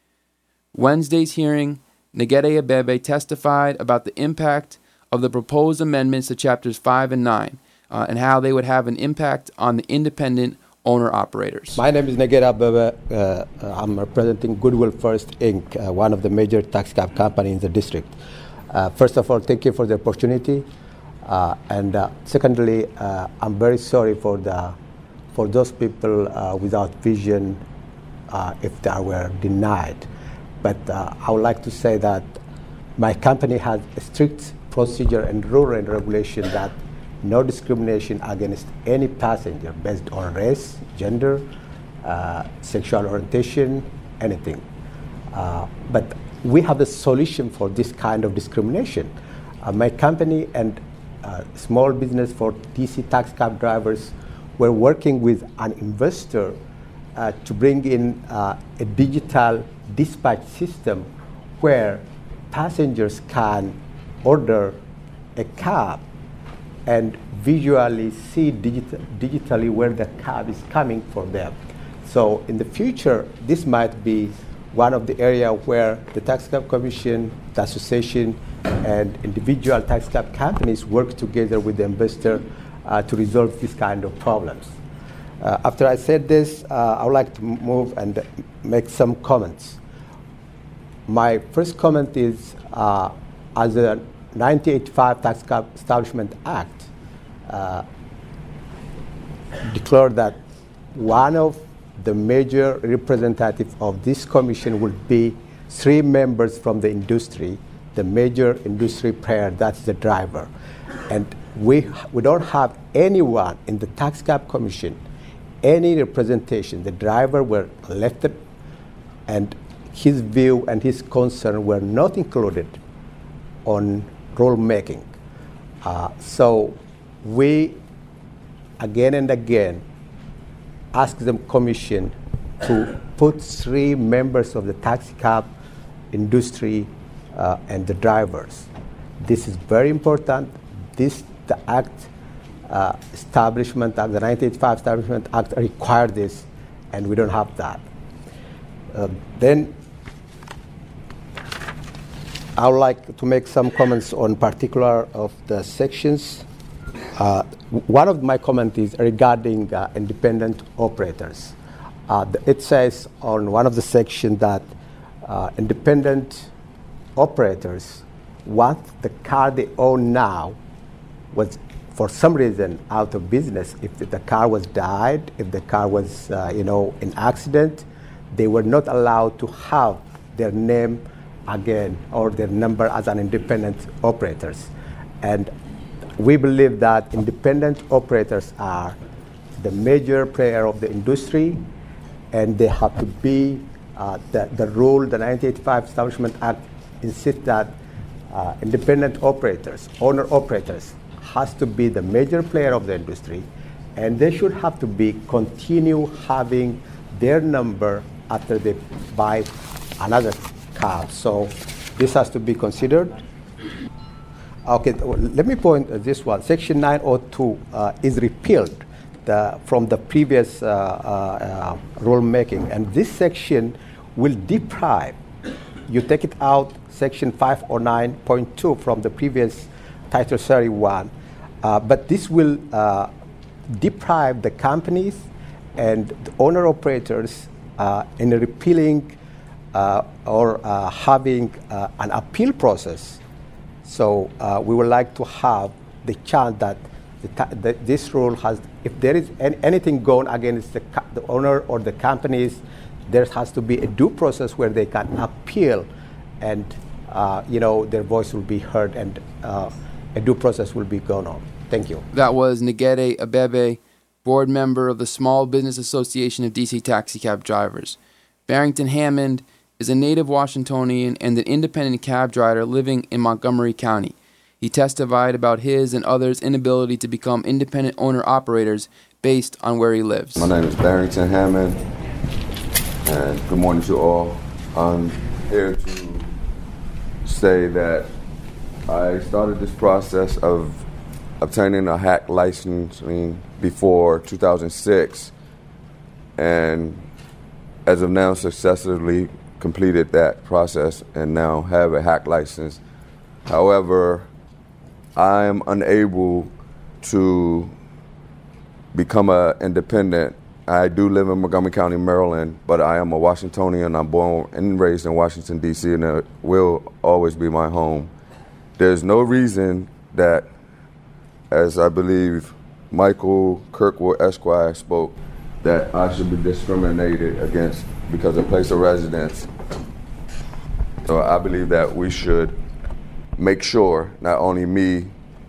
Wednesday's hearing, Negede Abebe testified about the impact of the proposed amendments to Chapters five and nine uh, and how they would have an impact on the independent owner-operators. My name is Negede Abebe. Uh, I'm representing Goodwill First, Incorporated, uh, one of the major taxi cab companies in the district. Uh, first of all, thank you for the opportunity. Uh, and uh, secondly, uh, I'm very sorry for the for those people uh, without vision uh, if they were denied. But uh, I would like to say that my company has a strict procedure and rule and regulation that no discrimination against any passenger based on race, gender, uh, sexual orientation, anything. Uh, but we have a solution for this kind of discrimination. Uh, my company and Uh, small business for D C taxi cab drivers, we're working with an investor uh, to bring in uh, a digital dispatch system where passengers can order a cab and visually see digit digitally where the cab is coming for them. So in the future, this might be one of the areas where the Taxi Cab Commission, the association, and individual taxi cab companies work together with the investor uh, to resolve this kind of problems. Uh, after I said this, uh, I would like to move and make some comments. My first comment is, uh, as the nineteen eighty-five Tax Cab Establishment Act uh, declared that one of the major representatives of this commission will be three members from the industry, the major industry player, that's the driver. And we, we don't have anyone in the Tax Cab Commission, any representation. The driver were left, and his view and his concern were not included on rulemaking. Uh, so we, again and again, ask the commission to put three members of the taxi cab industry uh, and the drivers. This is very important. This, the Act, uh, Establishment Act, the nineteen eighty-five Establishment Act required this, and we don't have that. Uh, then I would like to make some comments on particular of the sections. Uh, one of my comments is regarding uh, independent operators. Uh, it says on one of the sections that uh, independent operators want the car they own now was for some reason out of business. If the car was died, if the car was uh, you know in accident, they were not allowed to have their name again or their number as an independent operators. And we believe that independent operators are the major player of the industry, and they have to be uh, the, the rule, the nineteen eighty-five Establishment Act insists that uh, independent operators, owner operators, has to be the major player of the industry, and they should have to be continue having their number after they buy another car. So this has to be considered. Okay, let me point at this one. Section nine oh two uh, is repealed the, from the previous uh, uh, uh, rulemaking, and this section will deprive, you take it out, section five oh nine point two from the previous Title thirty-one, uh, but this will uh, deprive the companies and the owner operators uh, in repealing uh, or uh, having uh, an appeal process. So uh, we would like to have the chance that the ta- the, this rule has, if there is any, anything going against the, co- the owner or the companies, there has to be a due process where they can appeal, and uh, you know their voice will be heard, and uh, a due process will be going on. Thank you. That was Negede Abebe, board member of the Small Business Association of D C Taxicab Drivers. Barrington Hammond is a native Washingtonian and an independent cab driver living in Montgomery County. He testified about his and others' inability to become independent owner-operators based on where he lives. My name is Barrington Hammond, and good morning to all. I'm here to say that I started this process of obtaining a hack licensing before two thousand six, and as of now successfully completed that process and now have a hack license. However, I am unable to become an independent. I do live in Montgomery County, Maryland, but I am a Washingtonian. I'm born and raised in Washington, D C, and it will always be my home. There's no reason that, as I believe Michael Kirkwood Esquire spoke, that I should be discriminated against because of place of residence. So I believe that we should make sure, not only me,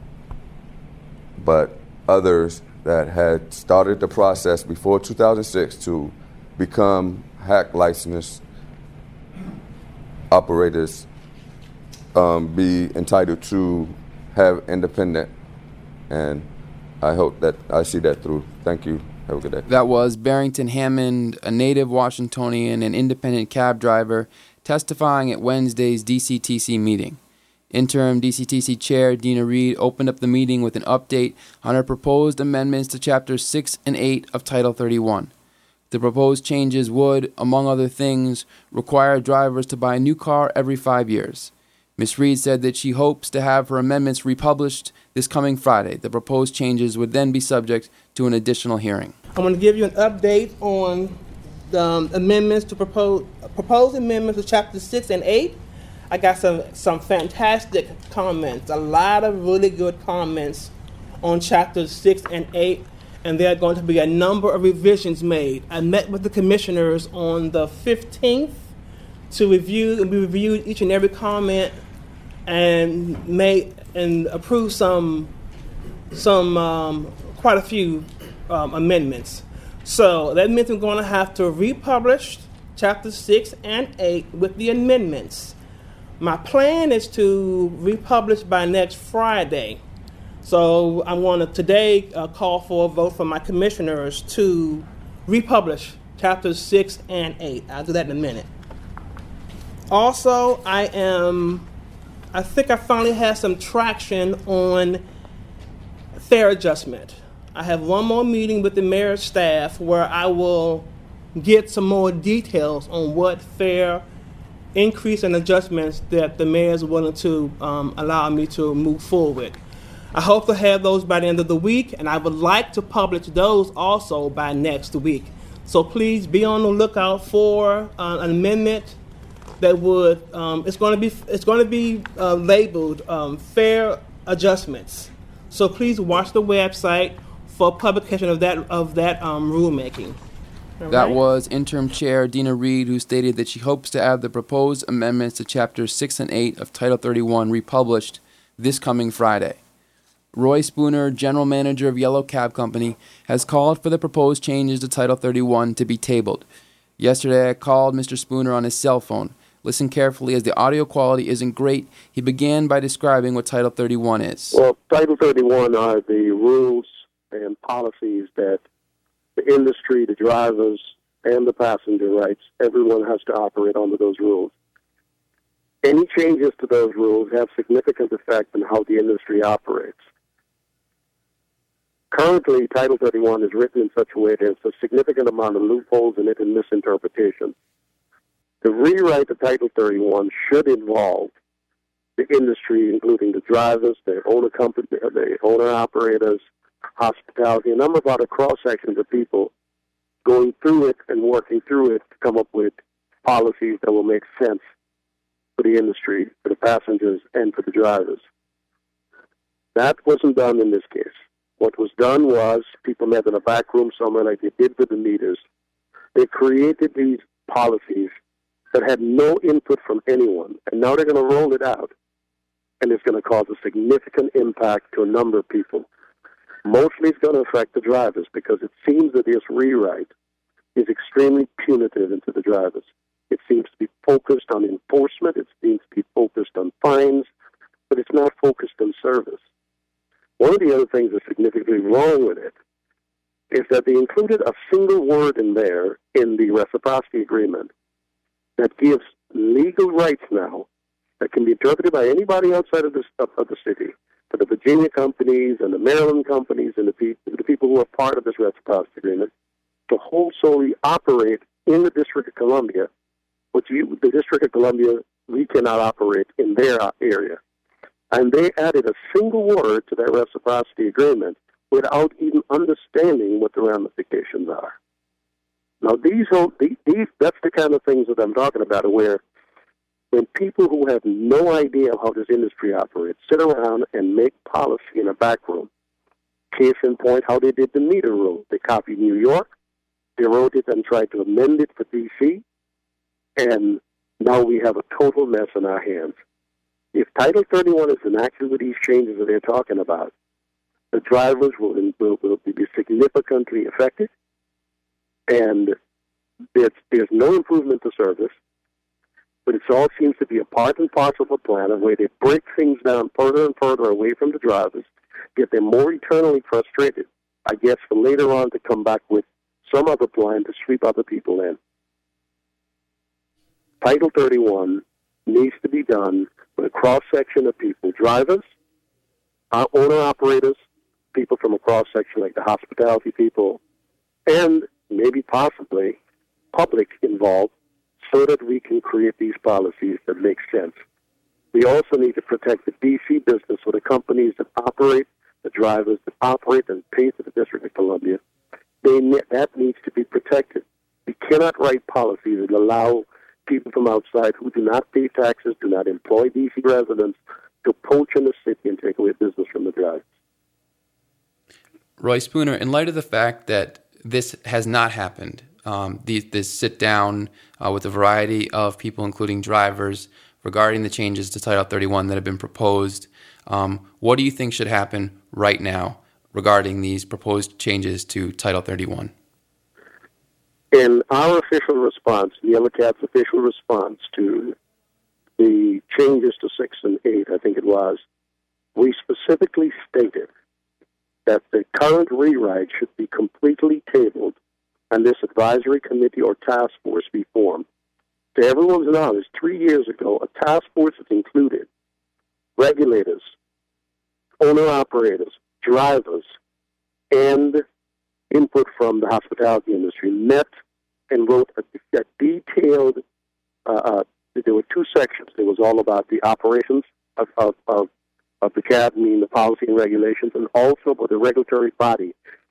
but others that had started the process before two thousand six to become hack licensed operators, um, be entitled to have independent, and I hope that I see that through. Thank you. Have a good day. That was Barrington Hammond, a native Washingtonian and independent cab driver, testifying at Wednesday's D C T C meeting. Interim D C T C Chair Dina Reed opened up the meeting with an update on her proposed amendments to Chapters six and eight of Title thirty-one. The proposed changes would, among other things, require drivers to buy a new car every five years. Miz Reed said that she hopes to have her amendments republished this coming Friday. The proposed changes would then be subject to an additional hearing. I'm going to give you an update on the um, amendments to propose proposed amendments to Chapters six and eight. I got some, some fantastic comments, a lot of really good comments on Chapters six and eight, and there are going to be a number of revisions made. I met with the commissioners on the fifteenth to review, and we reviewed each and every comment and made and approved some, some um, quite a few um, amendments. So that means I'm going to have to republish Chapters six and eight with the amendments. My plan is to republish by next Friday. So I want to today uh, call for a vote from my commissioners to republish Chapters six and eight. I'll do that in a minute. Also, I am, I think I finally have some traction on fare adjustment. I have one more meeting with the mayor's staff where I will get some more details on what fare increase and adjustments that the mayor is willing to um, allow me to move forward. I hope to have those by the end of the week, and I would like to publish those also by next week. So please be on the lookout for uh, an amendment that would um, it's going to be it's going to be uh, labeled um, fair adjustments. So please watch the website for publication of that of that um, rulemaking. All That right? was Interim Chair Dina Reed, who stated that she hopes to have the proposed amendments to Chapters six and eight of Title thirty-one republished this coming Friday. Roy Spooner, General Manager of Yellow Cab Company, has called for the proposed changes to Title thirty-one to be tabled. Yesterday, I called Mister Spooner on his cell phone. Listen carefully, as the audio quality isn't great. He began by describing what Title thirty-one is. Well, Title thirty-one are the rules and policies that the industry, the drivers, and the passenger rights, everyone has to operate under those rules. Any changes to those rules have significant effect on how the industry operates. Currently, Title thirty-one is written in such a way there's a significant amount of loopholes in it and misinterpretation. The rewrite of Title thirty-one should involve the industry, including the drivers, the owner company, the owner operators, hospitality, a number of other cross sections of people going through it and working through it to come up with policies that will make sense for the industry, for the passengers, and for the drivers. That wasn't done in this case. What was done was people met in a back room somewhere like they did with the meters. They created these policies that had no input from anyone, and now they're going to roll it out, and it's going to cause a significant impact to a number of people. Mostly it's going to affect the drivers because it seems that this rewrite is extremely punitive into the drivers. It seems to be focused on enforcement, it seems to be focused on fines, but it's not focused on service. One of the other things that's significantly wrong with it is that they included a single word in there in the reciprocity agreement that gives legal rights now that can be interpreted by anybody outside of the, of, of the city, for the Virginia companies and the Maryland companies and the, pe- the people who are part of this reciprocity agreement, to wholesale operate in the District of Columbia, which you, the District of Columbia, we cannot operate in their area. And they added a single word to that reciprocity agreement without even understanding what the ramifications are. Now, these, these that's the kind of things that I'm talking about, where when people who have no idea how this industry operates sit around and make policy in a back room. Case in point, how they did the meter rule. They copied New York, they wrote it and tried to amend it for D C, and now we have a total mess in our hands. If Title thirty-one is enacted with these changes that they're talking about, the drivers will, will, will be significantly affected, and there's, there's no improvement to service, but it all seems to be a part and parcel of a plan of where they break things down further and further away from the drivers, get them more eternally frustrated, I guess, for later on to come back with some other plan to sweep other people in. Title thirty-one needs to be done with a cross-section of people, drivers, uh, owner-operators, people from a cross-section like the hospitality people, and maybe possibly public involved, so that we can create these policies that make sense. We also need to protect the D C business, so the companies that operate, the drivers that operate and pay to the District of Columbia, they ne- that needs to be protected. We cannot write policies that allow people from outside who do not pay taxes, do not employ D C residents, to poach in the city and take away business from the drivers. Roy Spooner, in light of the fact that this has not happened, um, these, this sit-down uh, with a variety of people, including drivers, regarding the changes to Title thirty-one that have been proposed, um, what do you think should happen right now regarding these proposed changes to Title thirty-one? In our official response, Yellow Cab's official response to the changes to six and eight, I think it was, we specifically stated that the current rewrite should be completely tabled and this advisory committee or task force be formed. To everyone's knowledge, three years ago, a task force that included regulators, owner-operators, drivers, and input from the hospitality industry met and wrote a, a detailed, uh, uh, there were two sections. It was all about the operations of, of, of, of the cab, meaning the policy and regulations, and also about the regulatory body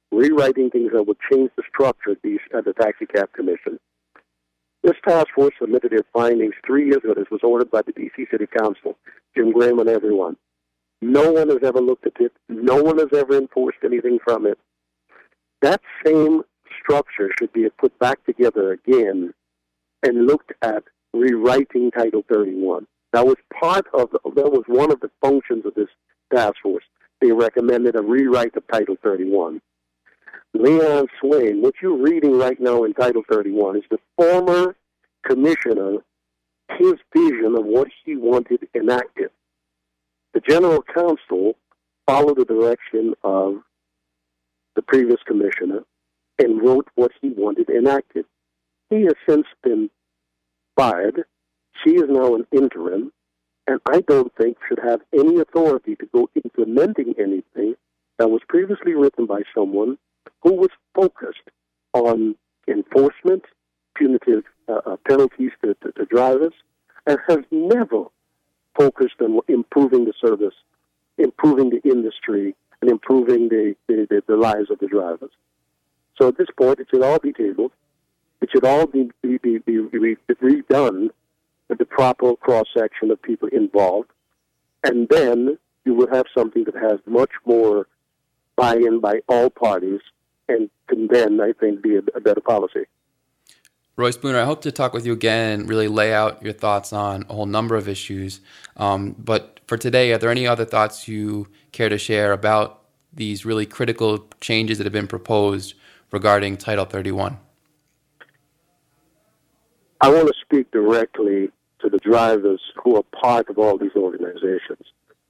rewriting things that would change the structure at, these, at the Taxi Cab Commission. This task force submitted their findings three years ago. This was ordered by the D C City Council, Jim Graham and everyone. No one has ever looked at it. No one has ever enforced anything from it. That same structure should be put back together again and looked at rewriting Title thirty-one. That was part of, the, that was one of the functions of this task force. They recommended a rewrite of Title thirty-one. Leon Swain, what you're reading right now in Title thirty-one is the former commissioner, his vision of what he wanted enacted. The general counsel followed the direction of the previous commissioner and wrote what he wanted enacted. He has since been fired. She is now an interim, and I don't think should have any authority to go implementing anything that was previously written by someone who was focused on enforcement, punitive uh, uh, penalties to, to, to drivers, and has never focused on improving the service, improving the industry, and improving the, the, the, the lives of the drivers. So at this point, it should all be tabled. It should all be, be, be, be, be redone with the proper cross-section of people involved. And then you will have something that has much more buy-in by all parties and can then, I think, be a, a better policy. Roy Spooner, I hope to talk with you again and really lay out your thoughts on a whole number of issues. Um, but for today, are there any other thoughts you care to share about these really critical changes that have been proposed regarding Title thirty-one? I want to speak directly to the drivers who are part of all these organizations.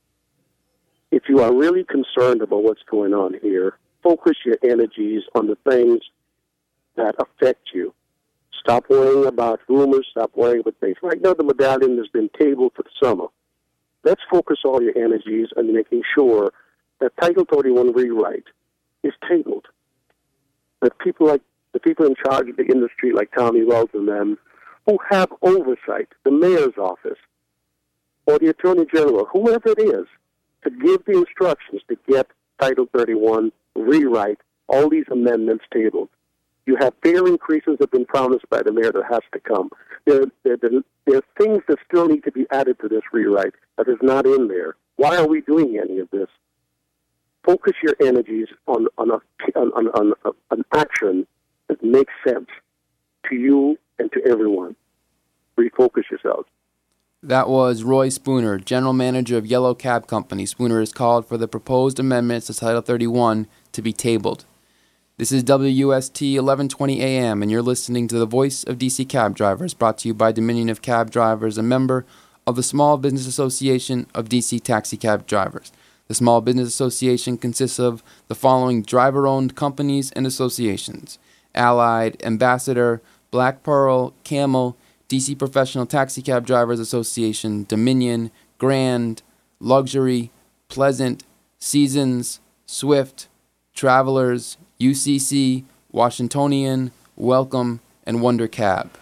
If you are really concerned about what's going on here, focus your energies on the things that affect you. Stop worrying about rumors. Stop worrying about things. Right now, the medallion has been tabled for the summer. Let's focus all your energies on making sure that Title thirty-one rewrite is tabled. That people like the people in charge of the industry, like Tommy Wells and them, who have oversight, the mayor's office, or the attorney general, whoever it is, to give the instructions to get Title thirty-one rewrite, all these amendments tabled. You have fare increases that have been promised by the mayor that has to come. There, there, there, there are things that still need to be added to this rewrite that is not in there. Why are we doing any of this? Focus your energies on, on, a, on, on, on a, an action that makes sense to you and to everyone. Refocus yourselves. That was Roy Spooner, General Manager of Yellow Cab Company. Spooner has called for the proposed amendments to Title thirty-one to be tabled. This is W U S T eleven twenty A M, and you're listening to the Voice of D C Cab Drivers, brought to you by Dominion of Cab Drivers, a member of the Small Business Association of D C Taxi Cab Drivers. The Small Business Association consists of the following driver-owned companies and associations: Allied, Ambassador, Black Pearl, Camel, D C Professional Taxi Cab Drivers Association, Dominion, Grand, Luxury, Pleasant, Seasons, Swift, Travelers, U C C, Washingtonian, Welcome, and Wonder Cab.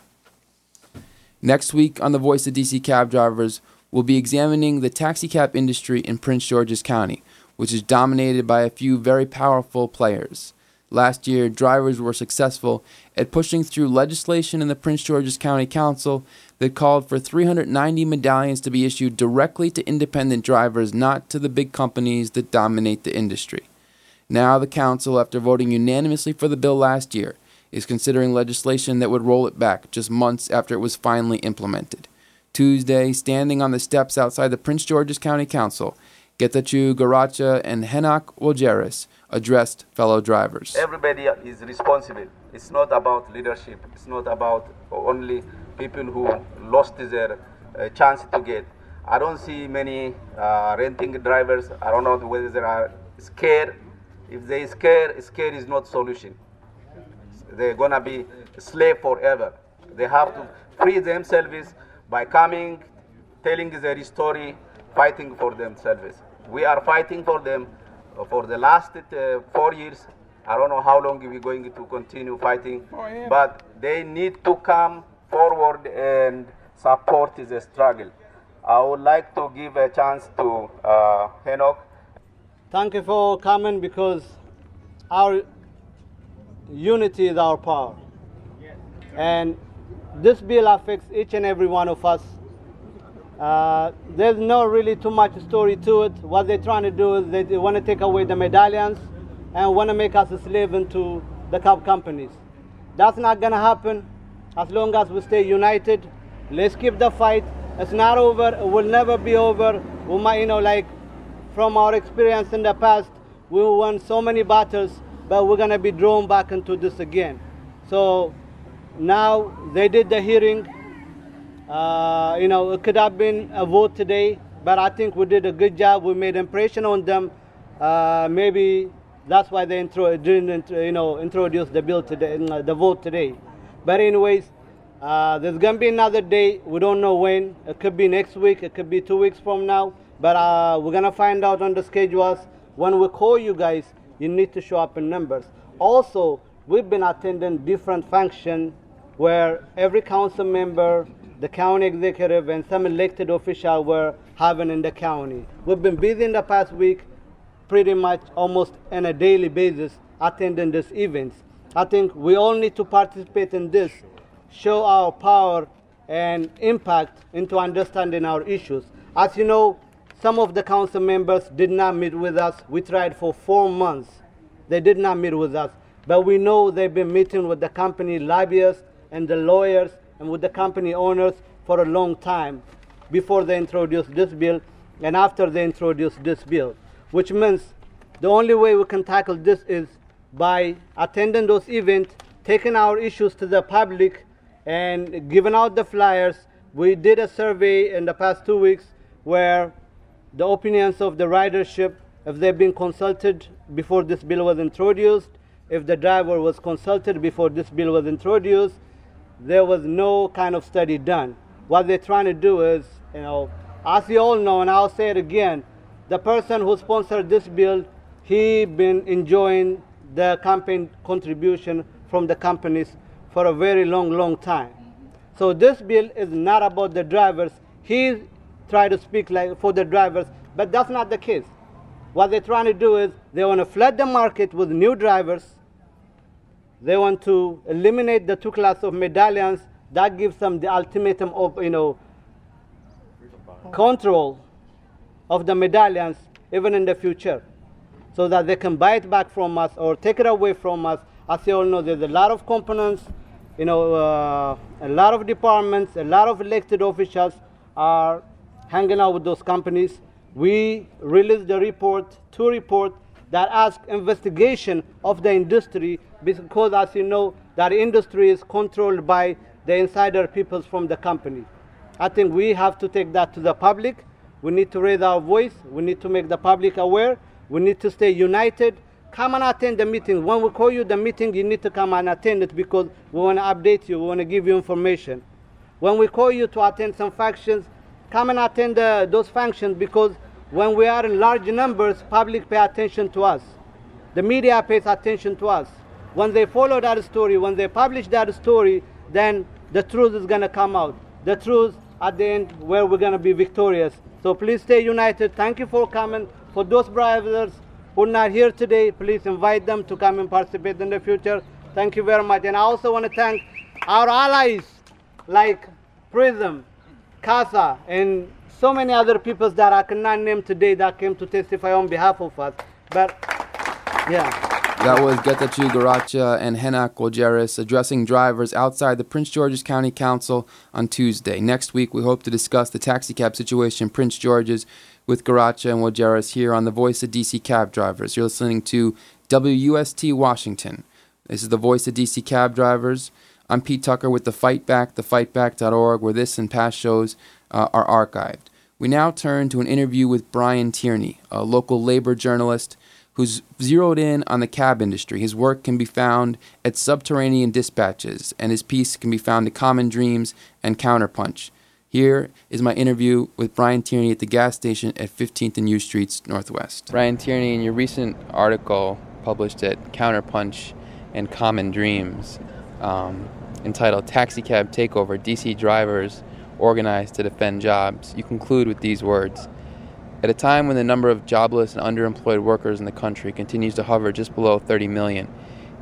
Next week on The Voice of D C Cab Drivers, we'll be examining the taxi cab industry in Prince George's County, which is dominated by a few very powerful players. Last year, drivers were successful at pushing through legislation in the Prince George's County Council that called for three hundred ninety medallions to be issued directly to independent drivers, not to the big companies that dominate the industry. Now the council, after voting unanimously for the bill last year, is considering legislation that would roll it back just months after it was finally implemented. Tuesday, standing on the steps outside the Prince George's County Council, Getachew Garacha and Henok Woljeris addressed fellow drivers. Everybody is responsible. It's not about leadership. It's not about only people who lost their uh, chance to get. I don't see many uh, renting drivers. I don't know whether they are scared. If they scare, scare is not solution. They're gonna be slave forever. They have to free themselves by coming, telling their story, fighting for themselves. We are fighting for them for the last uh, four years. I don't know how long we're going to continue fighting, but they need to come forward and support the struggle. I would like to give a chance to uh, Henok. Thank you for coming, because our unity is our power. And this bill affects each and every one of us. Uh, there's no really too much story to it. What they're trying to do is they, they want to take away the medallions and want to make us a slave into the cab companies. That's not going to happen as long as we stay united. Let's keep the fight. It's not over. It will never be over. We might, you know, like from our experience in the past, we won so many battles, but we're going to be drawn back into this again. So now they did the hearing. Uh, you know, it could have been a vote today, but I think we did a good job. We made impression on them. Uh, maybe that's why they intro, didn't, you know, introduce the bill today, the vote today. But anyways, uh, there's gonna be another day. We don't know when. It could be next week. It could be two weeks from now. But uh, we're gonna find out on the schedules. When we call you guys, you need to show up in numbers. Also, we've been attending different functions where every council member, the county executive, and some elected official were having in the county. We've been busy in the past week, pretty much almost on a daily basis, attending these events. I think we all need to participate in this, show our power and impact into understanding our issues. As you know, some of the council members did not meet with us. We tried for four months. They did not meet with us. But we know they've been meeting with the company lobbyists and the lawyers and with the company owners for a long time before they introduced this bill and after they introduced this bill, which means the only way we can tackle this is by attending those events, taking our issues to the public, and giving out the flyers. We did a survey in the past two weeks where the opinions of the ridership, if they've been consulted before this bill was introduced, if the driver was consulted before this bill was introduced, there was no kind of study done. What they're trying to do is, you know, as you all know, and I'll say it again, the person who sponsored this bill, he been enjoying the campaign contribution from the companies for a very long, long time. So this bill is not about the drivers. He tried to speak like for the drivers, but that's not the case. What they're trying to do is they want to flood the market with new drivers. They want to eliminate the two classes of medallions. That gives them the ultimatum of, you know, control of the medallions even in the future, so that they can buy it back from us or take it away from us. As you all know, there's a lot of components, you know, uh, a lot of departments, a lot of elected officials are hanging out with those companies. We released the report, two reports that ask investigation of the industry, because as you know, that industry is controlled by the insider peoples from the company. I think we have to take that to the public. We need to raise our voice. We need to make the public aware. We need to stay united. Come and attend the meeting. When we call you the meeting, you need to come and attend it, because we want to update you. We want to give you information. When we call you to attend some functions, come and attend the, those functions, because when we are in large numbers, public pay attention to us. The media pays attention to us. When they follow that story, when they publish that story, then the truth is going to come out. The truth at the end where we're going to be victorious. So please stay united. Thank you for coming. For those drivers who are not here today, please invite them to come and participate in the future. Thank you very much. And I also want to thank our allies like PRISM, CASA, and so many other people that I cannot name today that came to testify on behalf of us. But, yeah. That was Getachew Garacha and Henak Woljeris addressing drivers outside the Prince George's County Council on Tuesday. Next week, we hope to discuss the taxi cab situation in Prince George's with Garacha and Woljeris here on The Voice of D C Cab Drivers. You're listening to W U S T Washington. This is The Voice of D C Cab Drivers. I'm Pete Tucker with The Fight Back, the fight back dot org, where this and past shows uh, are archived. We now turn to an interview with Brian Tierney, a local labor journalist who's zeroed in on the cab industry. His work can be found at Subterranean Dispatches, and his piece can be found at Common Dreams and Counterpunch. Here is my interview with Brian Tierney at the gas station at fifteenth and U Streets Northwest. Brian Tierney, in your recent article published at Counterpunch and Common Dreams, um, entitled Taxi Cab Takeover, D C Drivers Organized to Defend Jobs, you conclude with these words: at a time when the number of jobless and underemployed workers in the country continues to hover just below thirty million,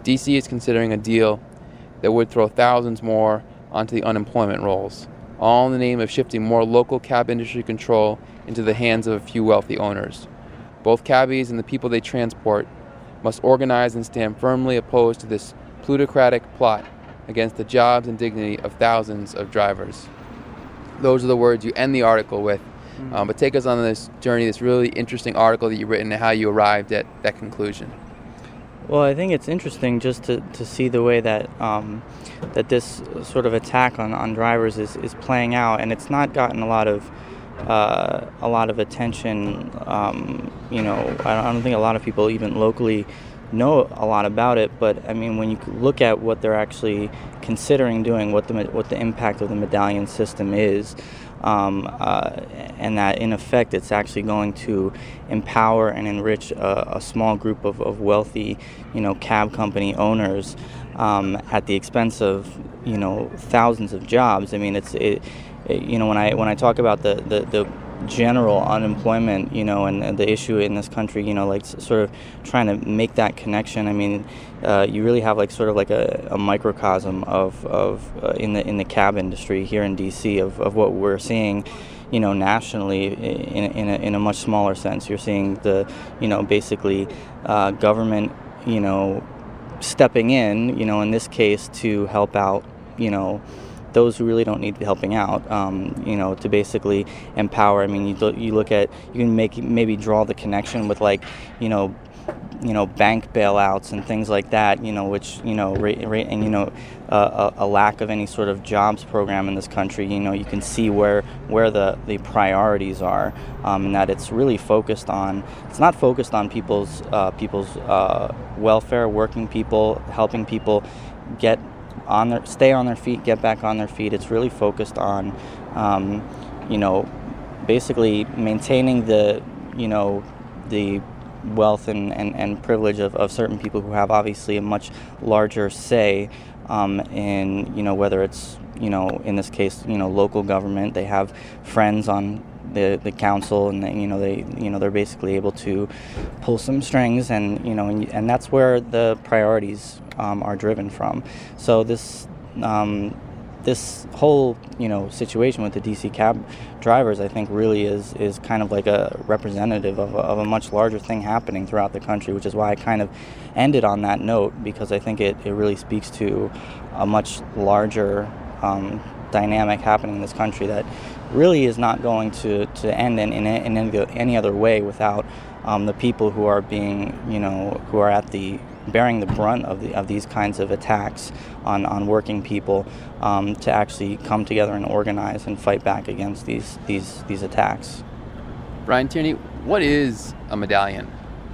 D C is considering a deal that would throw thousands more onto the unemployment rolls, all in the name of shifting more local cab industry control into the hands of a few wealthy owners. Both cabbies and the people they transport must organize and stand firmly opposed to this plutocratic plot against the jobs and dignity of thousands of drivers. Those are the words you end the article with. Mm-hmm. Um, but take us on this journey, this really interesting article that you've written, and how you arrived at that conclusion. Well, I think it's interesting just to, to see the way that um, that this sort of attack on, on drivers is, is playing out, and it's not gotten a lot of uh, a lot of attention. Um, you know, I don't think a lot of people even locally know a lot about it. But I mean, when you look at what they're actually considering doing, what the what the impact of the medallion system is. Um, uh, and that in effect it's actually going to empower and enrich a, a small group of, of wealthy, you know, cab company owners um, at the expense of, you know, thousands of jobs. I mean, it's, it, it, you know, when I when I talk about the, the, the general unemployment, you know, and, and the issue in this country, you know, like sort of trying to make that connection. I mean, uh, you really have like sort of like a, a microcosm of of uh, in the in the cab industry here in D C of, of what we're seeing, you know, nationally in in a, in a much smaller sense. You're seeing the, you know, basically uh, government, you know, stepping in, you know, in this case to help out, you know, those who really don't need helping out, um, you know, to basically empower. I mean, you, do, you look at, you can make maybe draw the connection with like, you know, you know, bank bailouts and things like that, you know, which, you know, ra- ra- and, you know, uh, a, a lack of any sort of jobs program in this country. You know, you can see where where the, the priorities are, um, and that it's really focused on, it's not focused on people's, uh, people's uh, welfare, working people, helping people get on their, stay on their feet, get back on their feet. It's really focused on, um, you know, basically maintaining the, you know, the wealth and, and, and privilege of, of certain people who have obviously a much larger say um, in, you know, whether it's, you know, in this case, you know, local government. They have friends on the the council, and they, you know, they you know they're basically able to pull some strings, and you know, and, and that's where the priorities um, are driven from. So this um, this whole, you know, situation with the D C cab drivers, I think, really is is kind of like a representative of a, of a much larger thing happening throughout the country, which is why I kind of ended on that note, because I think it, it really speaks to a much larger um, dynamic happening in this country that really is not going to, to end in, in, in any other way without um, the people who are being, you know, who are at the bearing the brunt of the of these kinds of attacks on, on working people um, to actually come together and organize and fight back against these these these attacks. Brian Tierney, what is a medallion?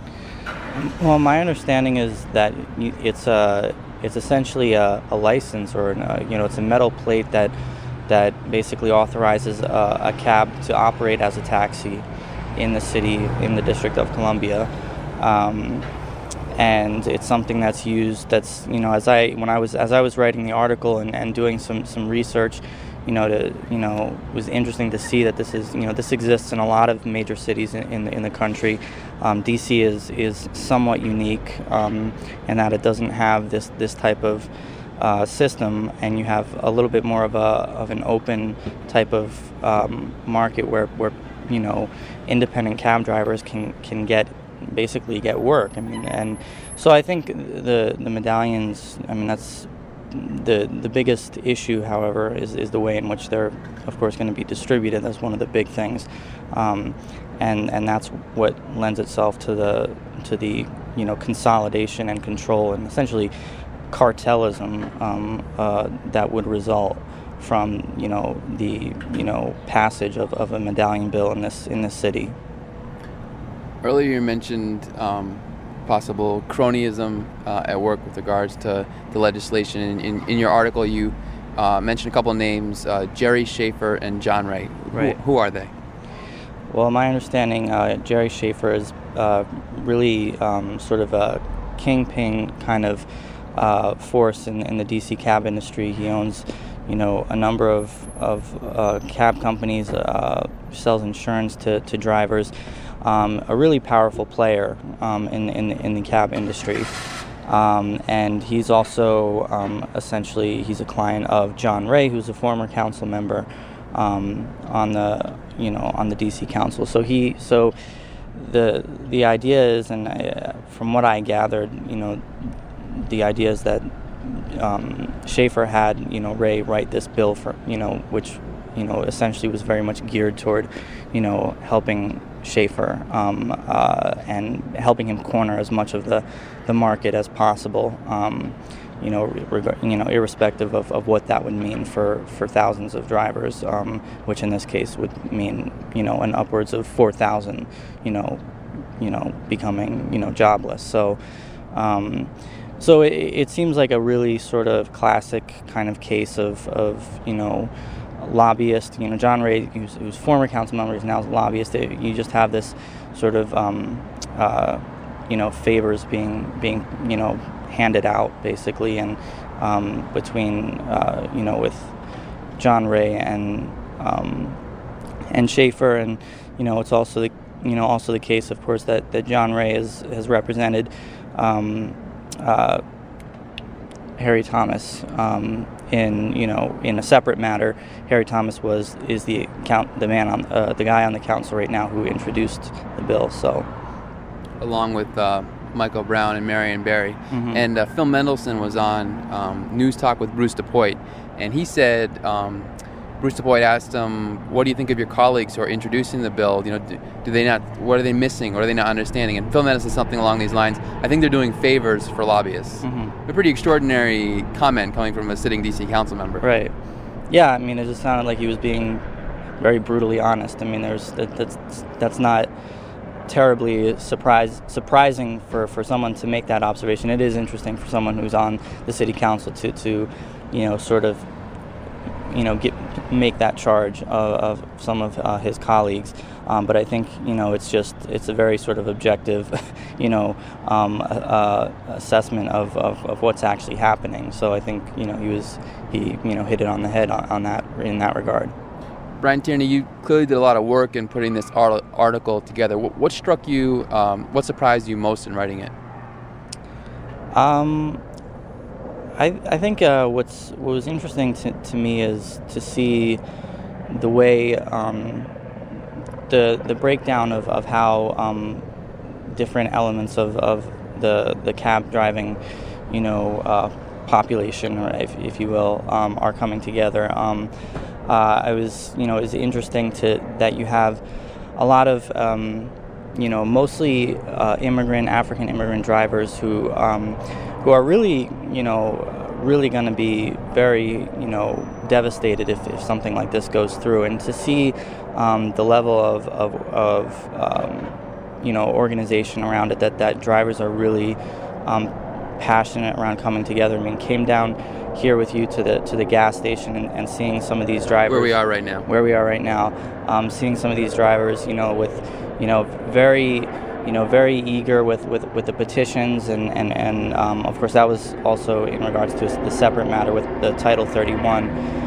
Well, my understanding is that it's a it's essentially a, a license, or a, you know, it's a metal plate that that basically authorizes a, a cab to operate as a taxi in the city, in the District of Columbia. Um, and it's something that's used, that's, you know, as I when I was as I was writing the article and, and doing some, some research, you know, to you know, it was interesting to see that this is, you know, this exists in a lot of major cities in in, in the country. Um, D C is is somewhat unique um, in that it doesn't have this this type of uh, system, and you have a little bit more of a of an open type of um, market where where you know, independent cab drivers can can get basically get work. I mean, and so I think the the medallions, I mean, that's the the biggest issue, however, is, is the way in which they're, of course, going to be distributed. That's one of the big things, um, and and that's what lends itself to the to the you know, consolidation and control and essentially cartelism um, uh, that would result from, you know, the you know passage of, of a medallion bill in this in this city. Earlier you mentioned um, possible cronyism uh, at work with regards to the legislation. In, in, in your article, you uh, mentioned a couple of names, uh, Jerry Schaefer and John Wright. Right. Who, who are they? Well, my understanding, uh, Jerry Schaefer is uh, really um, sort of a kingpin kind of uh, force in, in the D C cab industry. He owns, you know, a number of, of uh, cab companies, uh, sells insurance to, to drivers. Um, a really powerful player um, in, in in the cab industry, Um, and he's also um, essentially he's a client of John Ray, who's a former council member um, on the you know on the D C Council. So he so the the idea is, and I, from what I gathered, you know, the idea is that um, Schaefer had you know Ray write this bill for you know which you know essentially was very much geared toward you know helping Schaefer um, uh, and helping him corner as much of the, the market as possible, um, you know, reg- you know, irrespective of, of what that would mean for, for thousands of drivers, um, which in this case would mean, you know, an upwards of four thousand, you know, you know, becoming, you know, jobless. So, um, so it, it seems like a really sort of classic kind of case of, of you know, lobbyist, you know, John Ray, who's, who's former council member, is now a lobbyist. It, you just have this sort of, um, uh, you know, favors being, being, you know, handed out basically, and um, between, uh, you know, with John Ray and um, and Schaefer, and you know, it's also the, you know, also the case, of course, that, that John Ray is, has represented um, uh, Harry Thomas. Um, In you know, in a separate matter, Harry Thomas was is the count the man on uh, the guy on the council right now who introduced the bill. So, along with uh, Michael Brown and Marion Barry, Mhm. and uh, Phil Mendelson was on um, News Talk with Bruce DuPoit, and he said um, Bruce DuPoit asked him, "What do you think of your colleagues who are introducing the bill? You know, do, do they not? What are they missing? What are they not understanding?" And Phil Mendelson said something along these lines. I think they're doing favors for lobbyists. Mhm. A pretty extraordinary comment coming from a sitting D C council member. Right. Yeah, I mean, it just sounded like he was being very brutally honest. I mean, there's that, that's that's not terribly surprise surprising for, for someone to make that observation. It is interesting for someone who's on the city council to, to you know, sort of, you know, get make that charge of, of some of uh, his colleagues. Um, but I think, you know, it's just, it's a very sort of objective, you know, um, uh, assessment of, of, of what's actually happening. So I think, you know, he was, he, you know, hit it on the head on, on that, in that regard. Brian Tierney, you clearly did a lot of work in putting this art- article together. What, what struck you, um, what surprised you most in writing it? Um, I, I think uh, what's, what was interesting to, to me is to see the way, um, the the breakdown of, of how um, different elements of, of the the cab driving, you know, uh, population, or if, if you will, um, are coming together. Um, uh, I was, you know, it was interesting to that you have a lot of, um, you know, mostly uh, immigrant, African immigrant drivers who um, who are really, you know, really going to be very, you know, devastated if, if something like this goes through. And to see um, the level of, of, of um, you know, organization around it, that, that drivers are really um, passionate around coming together. I mean, came down here with you to the to the gas station and, and seeing some of these drivers. Where we are right now. Where we are right now. Um, seeing some of these drivers, you know, with, you know, very... you know, very eager with, with, with the petitions, and, and, and um, of course that was also in regards to the separate matter with the Title thirty-one.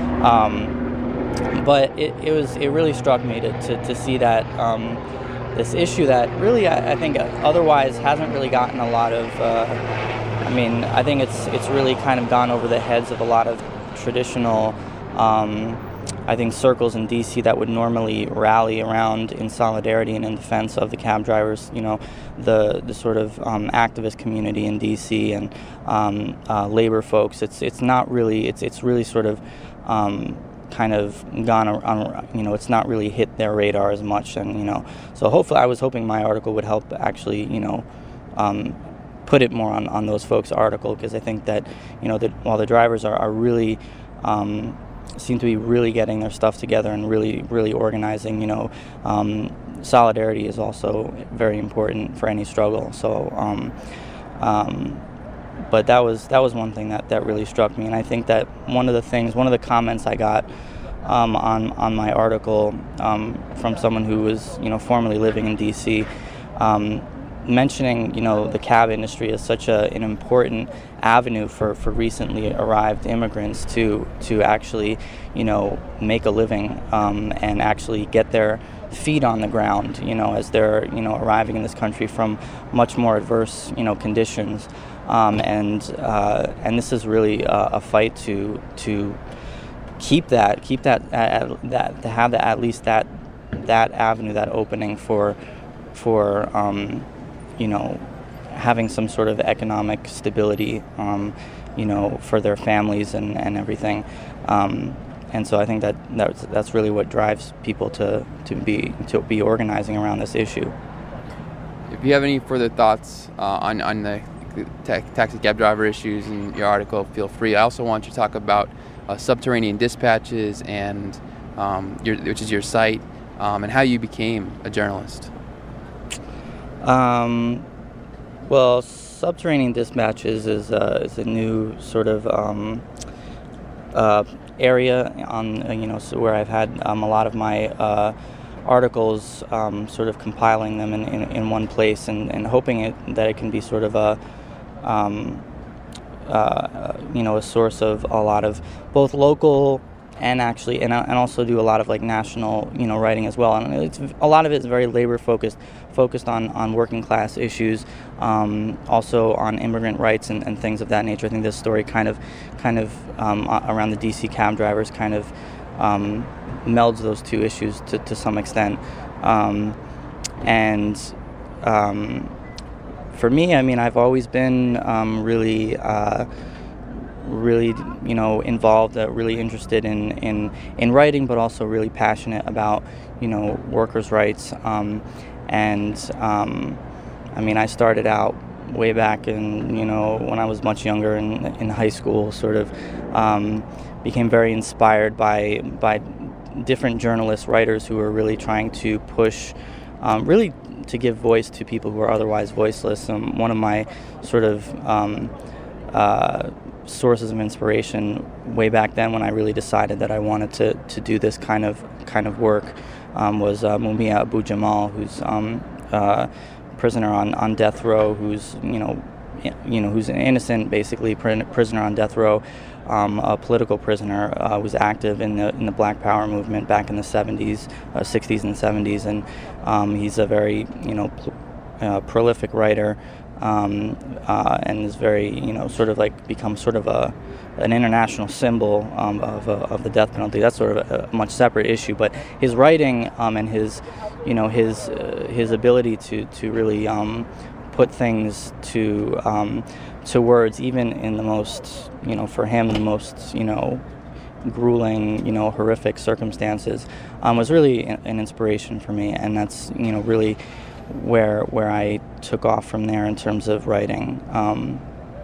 Um, but it, it was it really struck me to, to, to see that um, this issue that really I, I think otherwise hasn't really gotten a lot of, uh, I mean, I think it's it's really kind of gone over the heads of a lot of traditional um, I think circles in D C that would normally rally around in solidarity and in defense of the cab drivers, you know, the the sort of um, activist community in D C and um, uh, labor folks. It's it's not really it's it's really sort of um, kind of gone on, you know, it's not really hit their radar as much, and you know, so hopefully I was hoping my article would help actually, you know, um, put it more on, on those folks' article, because I think that, you know, that while the drivers are, are really um, seem to be really getting their stuff together and really, really organizing. You know, um, solidarity is also very important for any struggle. So, um, um, but that was that was one thing that, that really struck me, and I think that one of the things, one of the comments I got um, on on my article um, from someone who was, you know, formerly living in D C. Um, mentioning, you know, the cab industry as such a, an important avenue for, for recently arrived immigrants to to actually, you know, make a living um, and actually get their feet on the ground, you know, as they're, you know, arriving in this country from much more adverse, you know, conditions. Um, and uh, and this is really uh, a fight to to keep that keep that uh, that to have that at least that that avenue, that opening for for um, you know, having some sort of economic stability, um, you know, for their families and, and everything. Um, and so I think that that's, that's really what drives people to, to be to be organizing around this issue. If you have any further thoughts uh, on, on the ta- taxi cab driver issues in your article, feel free. I also want you to talk about uh, Subterranean Dispatches, and um, your, which is your site, um, and how you became a journalist. Um, well, Subterranean Dispatches is, uh, is a new sort of um, uh, area on, uh, you know, so where I've had um, a lot of my uh, articles, um, sort of compiling them in, in, in one place, and, and hoping it, that it can be sort of a, um, uh, you know, a source of a lot of both local and actually, and, and also do a lot of like national, you know, writing as well. And it's, a lot of it is very labor focused, focused on, on working class issues, um, also on immigrant rights and, and things of that nature. I think this story kind of, kind of um, around the D C cab drivers kind of um, melds those two issues to, to some extent. Um, and um, for me, I mean, I've always been um, really. Uh, really, you know, involved, uh, really interested in, in, in writing, but also really passionate about, you know, workers' rights. Um, and, um, I mean, I started out way back in, you know, when I was much younger in, in high school, sort of um, became very inspired by, by different journalists, writers who were really trying to push, um, really to give voice to people who are otherwise voiceless. Um, one of my sort of um, uh, sources of inspiration way back then, when I really decided that I wanted to, to do this kind of kind of work, um, was uh, Mumia Abu Jamal, who's um, uh, prisoner on, on death row, who's you know you know who's an innocent, basically prisoner on death row, um, a political prisoner, uh, was active in the in the Black Power movement back in the seventies, uh, sixties and seventies, and um, he's a very you know pl- uh, prolific writer. Um, uh, and is very, you know, sort of like become sort of a an international symbol um, of uh, of the death penalty. That's sort of a, a much separate issue. But his writing um, and his, you know, his uh, his ability to to really um, put things to um, to words, even in the most, you know, for him the most, you know, grueling, you know, horrific circumstances, um, was really an inspiration for me. And that's, you know, really where where I took off from there in terms of writing. Um,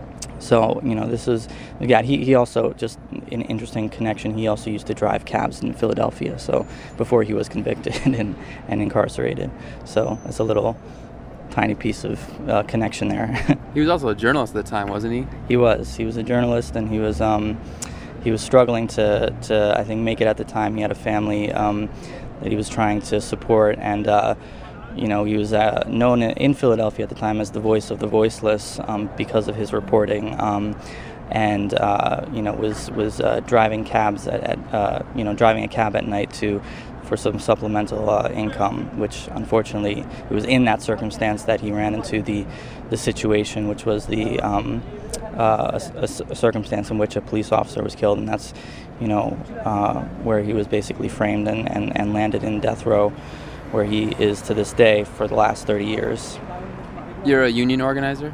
so, you know, this is, yeah, he, he also, just an interesting connection, he also used to drive cabs in Philadelphia, so before he was convicted and, and incarcerated. So it's a little tiny piece of uh, connection there. He was also a journalist at the time, wasn't he? He was. He was a journalist, and he was um, he was struggling to, to, I think, make it at the time. He had a family um, that he was trying to support, and uh, you know, he was uh, known in Philadelphia at the time as the voice of the voiceless um, because of his reporting, um, and uh, you know, was was uh, driving cabs at, at uh, you know, driving a cab at night to for some supplemental uh, income. Which, unfortunately, it was in that circumstance that he ran into the the situation, which was the um, uh, a, a circumstance in which a police officer was killed, and that's, you know, uh, where he was basically framed and, and, and landed in death row, where he is to this day for the last thirty years. You're a union organizer?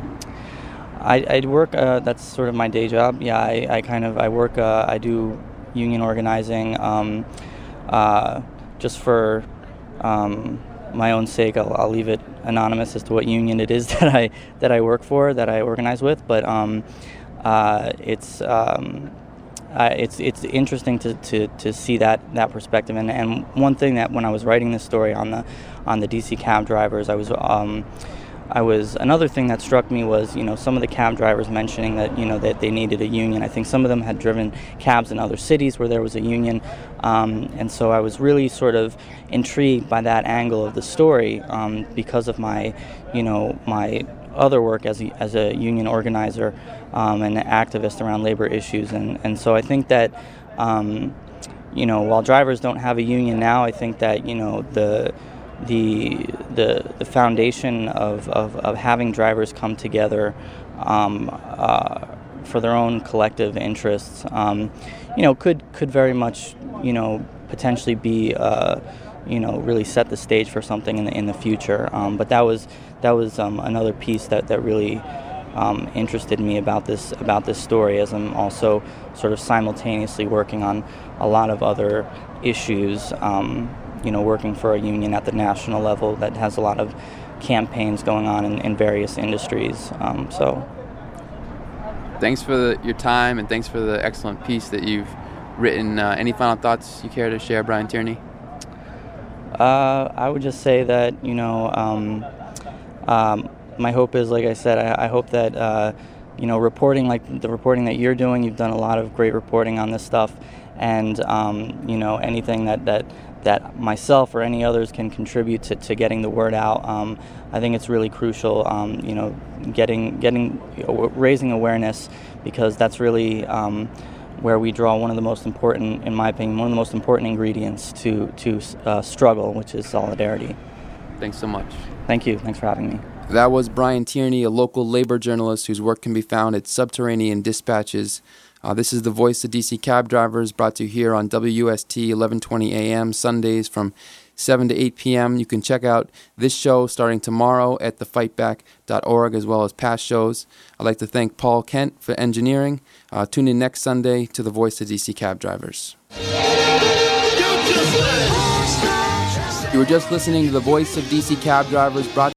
I, I work, uh, that's sort of my day job. Yeah, I, I kind of, I work, uh, I do union organizing um, uh, just for um, my own sake. I'll, I'll leave it anonymous as to what union it is that I that I work for, that I organize with, but um, uh, it's... Um, Uh, it's it's interesting to, to, to see that, that perspective, and, and one thing that when I was writing this story on the on the D C cab drivers, I was um, I was another thing that struck me was, you know, some of the cab drivers mentioning that, you know, that they needed a union. I think some of them had driven cabs in other cities where there was a union, um, and so I was really sort of intrigued by that angle of the story um, because of my, you know, my other work as a, as a union organizer um, and an activist around labor issues, and, and so I think that um, you know, while drivers don't have a union now, I think that, you know, the the the, the foundation of, of, of having drivers come together um, uh, for their own collective interests, um, you know, could could very much, you know, potentially be, uh, you know, really set the stage for something in the in the future. Um, but that was that was um, another piece that that really um, interested me about this about this story, as I'm also sort of simultaneously working on a lot of other issues. Um, you know, working for a union at the national level that has a lot of campaigns going on in, in various industries. Um, so. Thanks for the, your time, and thanks for the excellent piece that you've written. Uh, any final thoughts you care to share, Brian Tierney? Uh, I would just say that, you know, um, um, my hope is, like I said, I, I hope that, uh, you know, reporting like the reporting that you're doing, you've done a lot of great reporting on this stuff, and, um, you know, anything that, that, that myself or any others can contribute to, to getting the word out. Um, I think it's really crucial, um, you know, getting, getting, raising awareness, because that's really um, where we draw one of the most important, in my opinion, one of the most important ingredients to, to uh, struggle, which is solidarity. Thanks so much. Thank you. Thanks for having me. That was Brian Tierney, a local labor journalist whose work can be found at Subterranean Dispatches. Uh, this is the Voice of D C Cab Drivers, brought to you here on W U S T eleven twenty A M Sundays from seven to eight p.m. You can check out this show starting tomorrow at the fight back dot org, as well as past shows. I'd like to thank Paul Kent for engineering. Uh, tune in next Sunday to the Voice of D C Cab Drivers. You were just listening to the Voice of D C Cab Drivers, brought